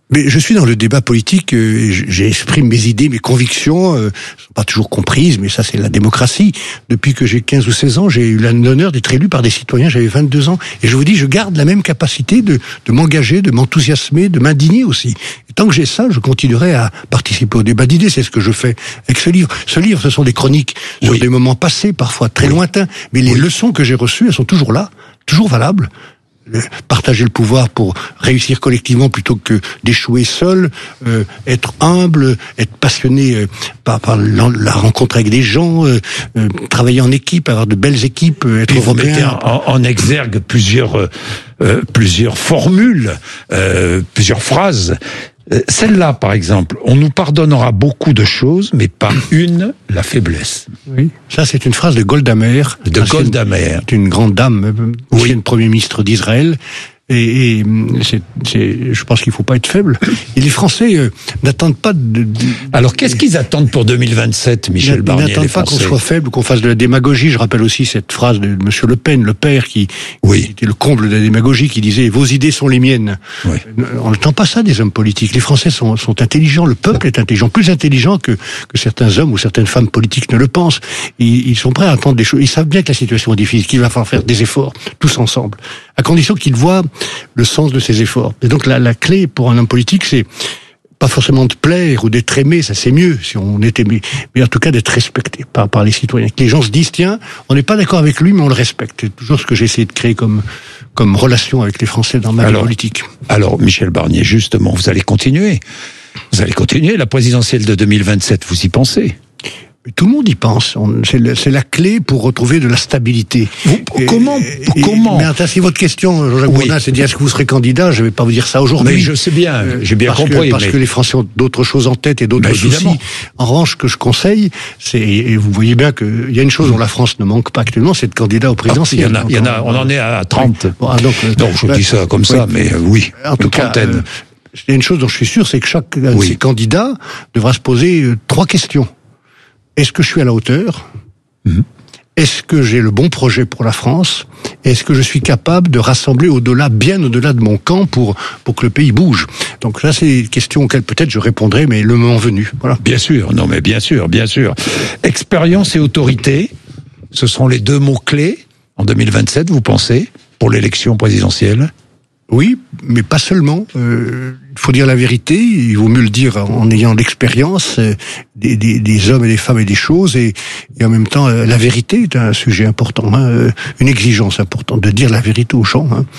Mais je suis dans le débat politique, euh, j'exprime mes idées, mes convictions, euh, sont pas toujours comprises, mais ça c'est la démocratie. Depuis que j'ai quinze ou seize ans, j'ai eu l'honneur d'être élu par des citoyens, j'avais vingt-deux ans, et je vous dis, je garde la même capacité de, de m'engager, de m'enthousiasmer, de m'indigner aussi. Et tant que j'ai ça, je continuerai à participer au débat d'idées, c'est ce que je fais avec ce livre. Ce livre, ce sont des chroniques sur oui. des moments passés, parfois très oui. lointains, mais les oui. leçons que j'ai reçues, elles sont toujours là, toujours valables. Partager le pouvoir pour réussir collectivement plutôt que d'échouer seul, euh, être humble, être passionné euh, par, par la, la rencontre avec des gens, euh, euh, travailler en équipe, avoir de belles équipes, euh, être européen. Vous mettez en, en exergue plusieurs euh, euh, plusieurs formules, euh, plusieurs phrases. Celle-là, par exemple, on nous pardonnera beaucoup de choses, mais pas une, la faiblesse. Oui, ça c'est une phrase de Golda Meir. De Golda Meir. C'est une grande dame, ancienne oui. Premier ministre d'Israël. Et, et c'est, c'est, je pense qu'il faut pas être faible. Et les Français euh, n'attendent pas de, de... Alors, qu'est-ce qu'ils attendent pour deux mille vingt-sept, Michel Barnier? Ils n'attendent pas qu'on soit faible, qu'on fasse de la démagogie. Je rappelle aussi cette phrase de Monsieur Le Pen, le père, qui, oui. qui était le comble de la démagogie, qui disait « Vos idées sont les miennes oui. ». On n'attend pas ça des hommes politiques. Les Français sont, sont intelligents, le peuple est intelligent, plus intelligent que, que certains hommes ou certaines femmes politiques ne le pensent. Ils, ils sont prêts à attendre des choses. Ils savent bien que la situation est difficile, qu'il va falloir faire des efforts, tous ensemble, à condition qu'ils voient le sens de ces efforts. Et donc la, la clé pour un homme politique, c'est pas forcément de plaire ou d'être aimé, ça c'est mieux si on est aimé, mais en tout cas d'être respecté par, par les citoyens. Que les gens se disent, tiens, on n'est pas d'accord avec lui, mais on le respecte. C'est toujours ce que j'ai essayé de créer comme, comme relation avec les Français dans ma vie politique. Alors, Michel Barnier, justement, vous allez continuer. Vous allez continuer la présidentielle de deux mille vingt-sept, vous y pensez? Tout le monde y pense. On, c'est, le, c'est la clé pour retrouver de la stabilité. Vous, et, comment et, comment Mais attends, si votre question, Jean-Jacques oui. Bourdin, c'est de dire est-ce que vous serez candidat, je ne vais pas vous dire ça aujourd'hui. Mais je sais bien, j'ai bien parce compris. Que, parce mais... que les Français ont d'autres choses en tête et d'autres bah, soucis. En revanche, ce que je conseille, c'est, et vous voyez bien qu'il y a une chose dont la France ne manque pas actuellement, c'est de candidats au présidentiel. Il y en a, il y en a on en est à trente. Oui. Bon, donc, donc je bah, dis ça comme oui. ça, mais euh, oui, en tout cas, euh, il y a une chose dont je suis sûr, c'est que chaque oui. de ces candidats devra se poser euh, trois questions. Est-ce que je suis à la hauteur ? mmh. Est-ce que j'ai le bon projet pour la France ? Est-ce que je suis capable de rassembler au-delà, bien au-delà de mon camp pour pour que le pays bouge ? Donc là, c'est des questions auxquelles peut-être je répondrai, mais le moment venu. Voilà. Bien sûr, non mais bien sûr, bien sûr. Expérience et autorité, ce sont les deux mots-clés en deux mille vingt-sept, vous pensez, pour l'élection présidentielle ? Oui, mais pas seulement. Euh, il faut dire la vérité. Il vaut mieux le dire en ayant l'expérience euh, des, des, des hommes et des femmes et des choses. Et, et en même temps, euh, la vérité est un sujet important, hein, euh, une exigence importante de dire la vérité aux gens. Hein.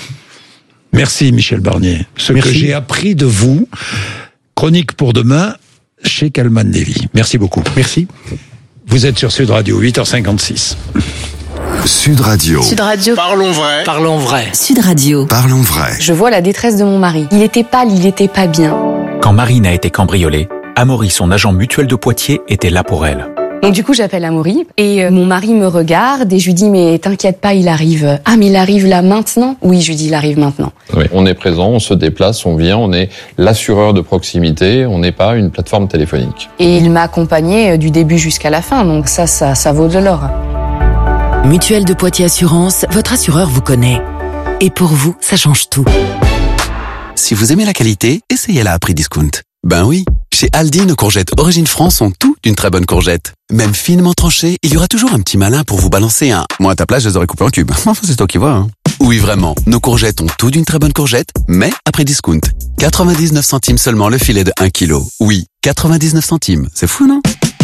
Merci Michel Barnier. Ce Merci. que j'ai appris de vous, chronique pour demain chez Calman Levy. Merci beaucoup. Merci. Vous êtes sur Sud Radio, huit heures cinquante-six. Sud Radio. Sud Radio. Parlons vrai. Parlons vrai. Sud Radio. Parlons vrai. Je vois la détresse de mon mari. Il était pâle, il était pas bien. Quand Marine a été cambriolée, Amaury, son agent mutuel de Poitiers, était là pour elle. Donc du coup, j'appelle Amaury et euh, mon mari me regarde et je lui dis mais t'inquiète pas, il arrive. Ah mais il arrive là maintenant ? Oui, je lui dis il arrive maintenant. Oui, on est présent, on se déplace, on vient, on est l'assureur de proximité, on n'est pas une plateforme téléphonique. Et il m'a accompagné du début jusqu'à la fin, donc ça, ça, ça vaut de l'or. Mutuelle de Poitiers Assurance, votre assureur vous connaît. Et pour vous, ça change tout. Si vous aimez la qualité, essayez-la à prix discount. Ben oui, chez Aldi, nos courgettes Origine France sont tout d'une très bonne courgette. Même finement tranchées, il y aura toujours un petit malin pour vous balancer un « moi à ta place, je les aurais coupés en cubes ». Enfin, c'est toi qui vois, hein. Oui, vraiment, nos courgettes ont tout d'une très bonne courgette, mais à prix discount. quatre-vingt-dix-neuf centimes seulement le filet de un kilo. Oui, quatre-vingt-dix-neuf centimes, c'est fou, non ?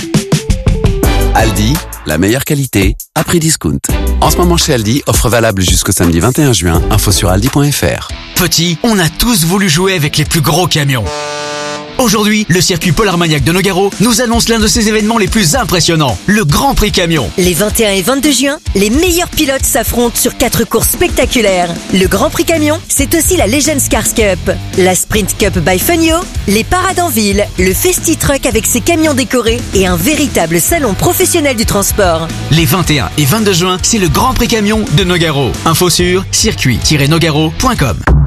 Aldi, la meilleure qualité, à prix discount. En ce moment chez Aldi, offre valable jusqu'au samedi vingt et un juin, info sur aldi point f r. Petit, on a tous voulu jouer avec les plus gros camions. Aujourd'hui, le circuit Polarmaniac de Nogaro nous annonce l'un de ses événements les plus impressionnants, le Grand Prix Camion. Les vingt et un et vingt-deux juin, les meilleurs pilotes s'affrontent sur quatre courses spectaculaires. Le Grand Prix Camion, c'est aussi la Legends Cars Cup, la Sprint Cup by Funio, les parades en ville, le Festi Truck avec ses camions décorés et un véritable salon professionnel du transport. Les vingt et un et vingt-deux juin, c'est le Grand Prix Camion de Nogaro. Info sur circuit tiret nogaro point com.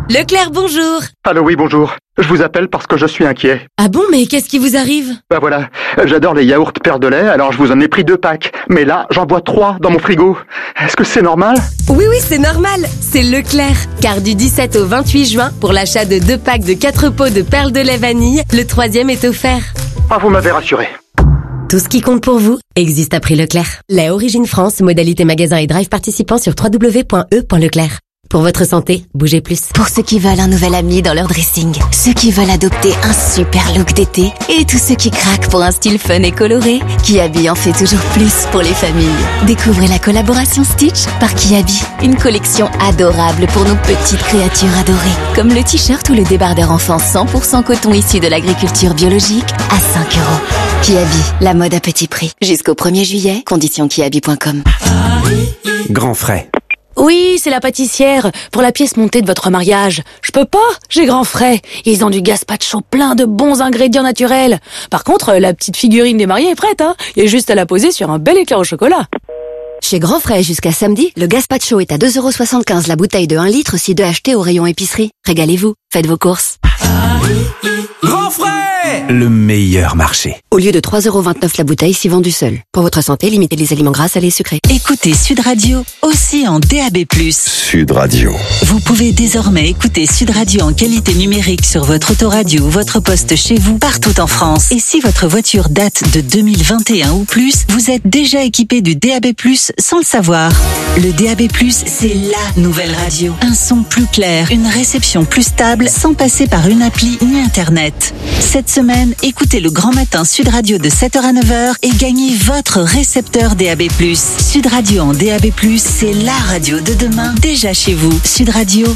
Leclerc, bonjour. Allô, oui, bonjour. Je vous appelle parce que je suis inquiet. Ah bon, mais qu'est-ce qui vous arrive? Bah voilà, j'adore les yaourts Père de lait, alors je vous en ai pris deux packs. Mais là, j'en vois trois dans mon frigo. Est-ce que c'est normal? Oui, oui, c'est normal. C'est Leclerc. Car du dix-sept au vingt-huit juin, pour l'achat de deux packs de quatre pots de perles de lait vanille, le troisième est offert. Ah, vous m'avez rassuré. Tout ce qui compte pour vous existe à prix Leclerc. Lait Origine France, modalité magasin et drive participant sur w w w point e point leclerc. Pour votre santé, bougez plus. Pour ceux qui veulent un nouvel ami dans leur dressing, ceux qui veulent adopter un super look d'été et tous ceux qui craquent pour un style fun et coloré, Kiabi en fait toujours plus pour les familles. Découvrez la collaboration Stitch par Kiabi, une collection adorable pour nos petites créatures adorées, comme le t-shirt ou le débardeur enfant cent pour cent coton issu de l'agriculture biologique à cinq euros. Kiabi, la mode à petit prix. Jusqu'au premier juillet, conditions kiabi point com. Grand frais. Oui, c'est la pâtissière, pour la pièce montée de votre mariage. Je peux pas, j'ai grand frais. Ils ont du gazpacho plein de bons ingrédients naturels. Par contre, la petite figurine des mariés est prête, hein. Il y a juste à la poser sur un bel éclair au chocolat. Chez Grand Frais, jusqu'à samedi, le gazpacho est à deux euros soixante-quinze la bouteille de un litre si deux achetées au rayon épicerie. Régalez-vous, faites vos courses. Grand frais! Le meilleur marché. Au lieu de trois euros vingt-neuf la bouteille si vendue seule. Pour votre santé, limitez les aliments gras, salés et sucrés. Écoutez Sud Radio aussi en D A B plus. Sud Radio. Vous pouvez désormais écouter Sud Radio en qualité numérique sur votre autoradio ou votre poste chez vous, partout en France. Et si votre voiture date de deux mille vingt et un ou plus, vous êtes déjà équipé du D A B plus, sans le savoir. Le D A B plus, c'est la nouvelle radio. Un son plus clair, une réception plus stable, sans passer par une appli ni Internet. Cette semaine, écoutez le Grand Matin Sud Radio de sept heures à neuf heures et gagnez votre récepteur D A B plus. Sud Radio en D A B plus, c'est la radio de demain, déjà chez vous. Sud Radio,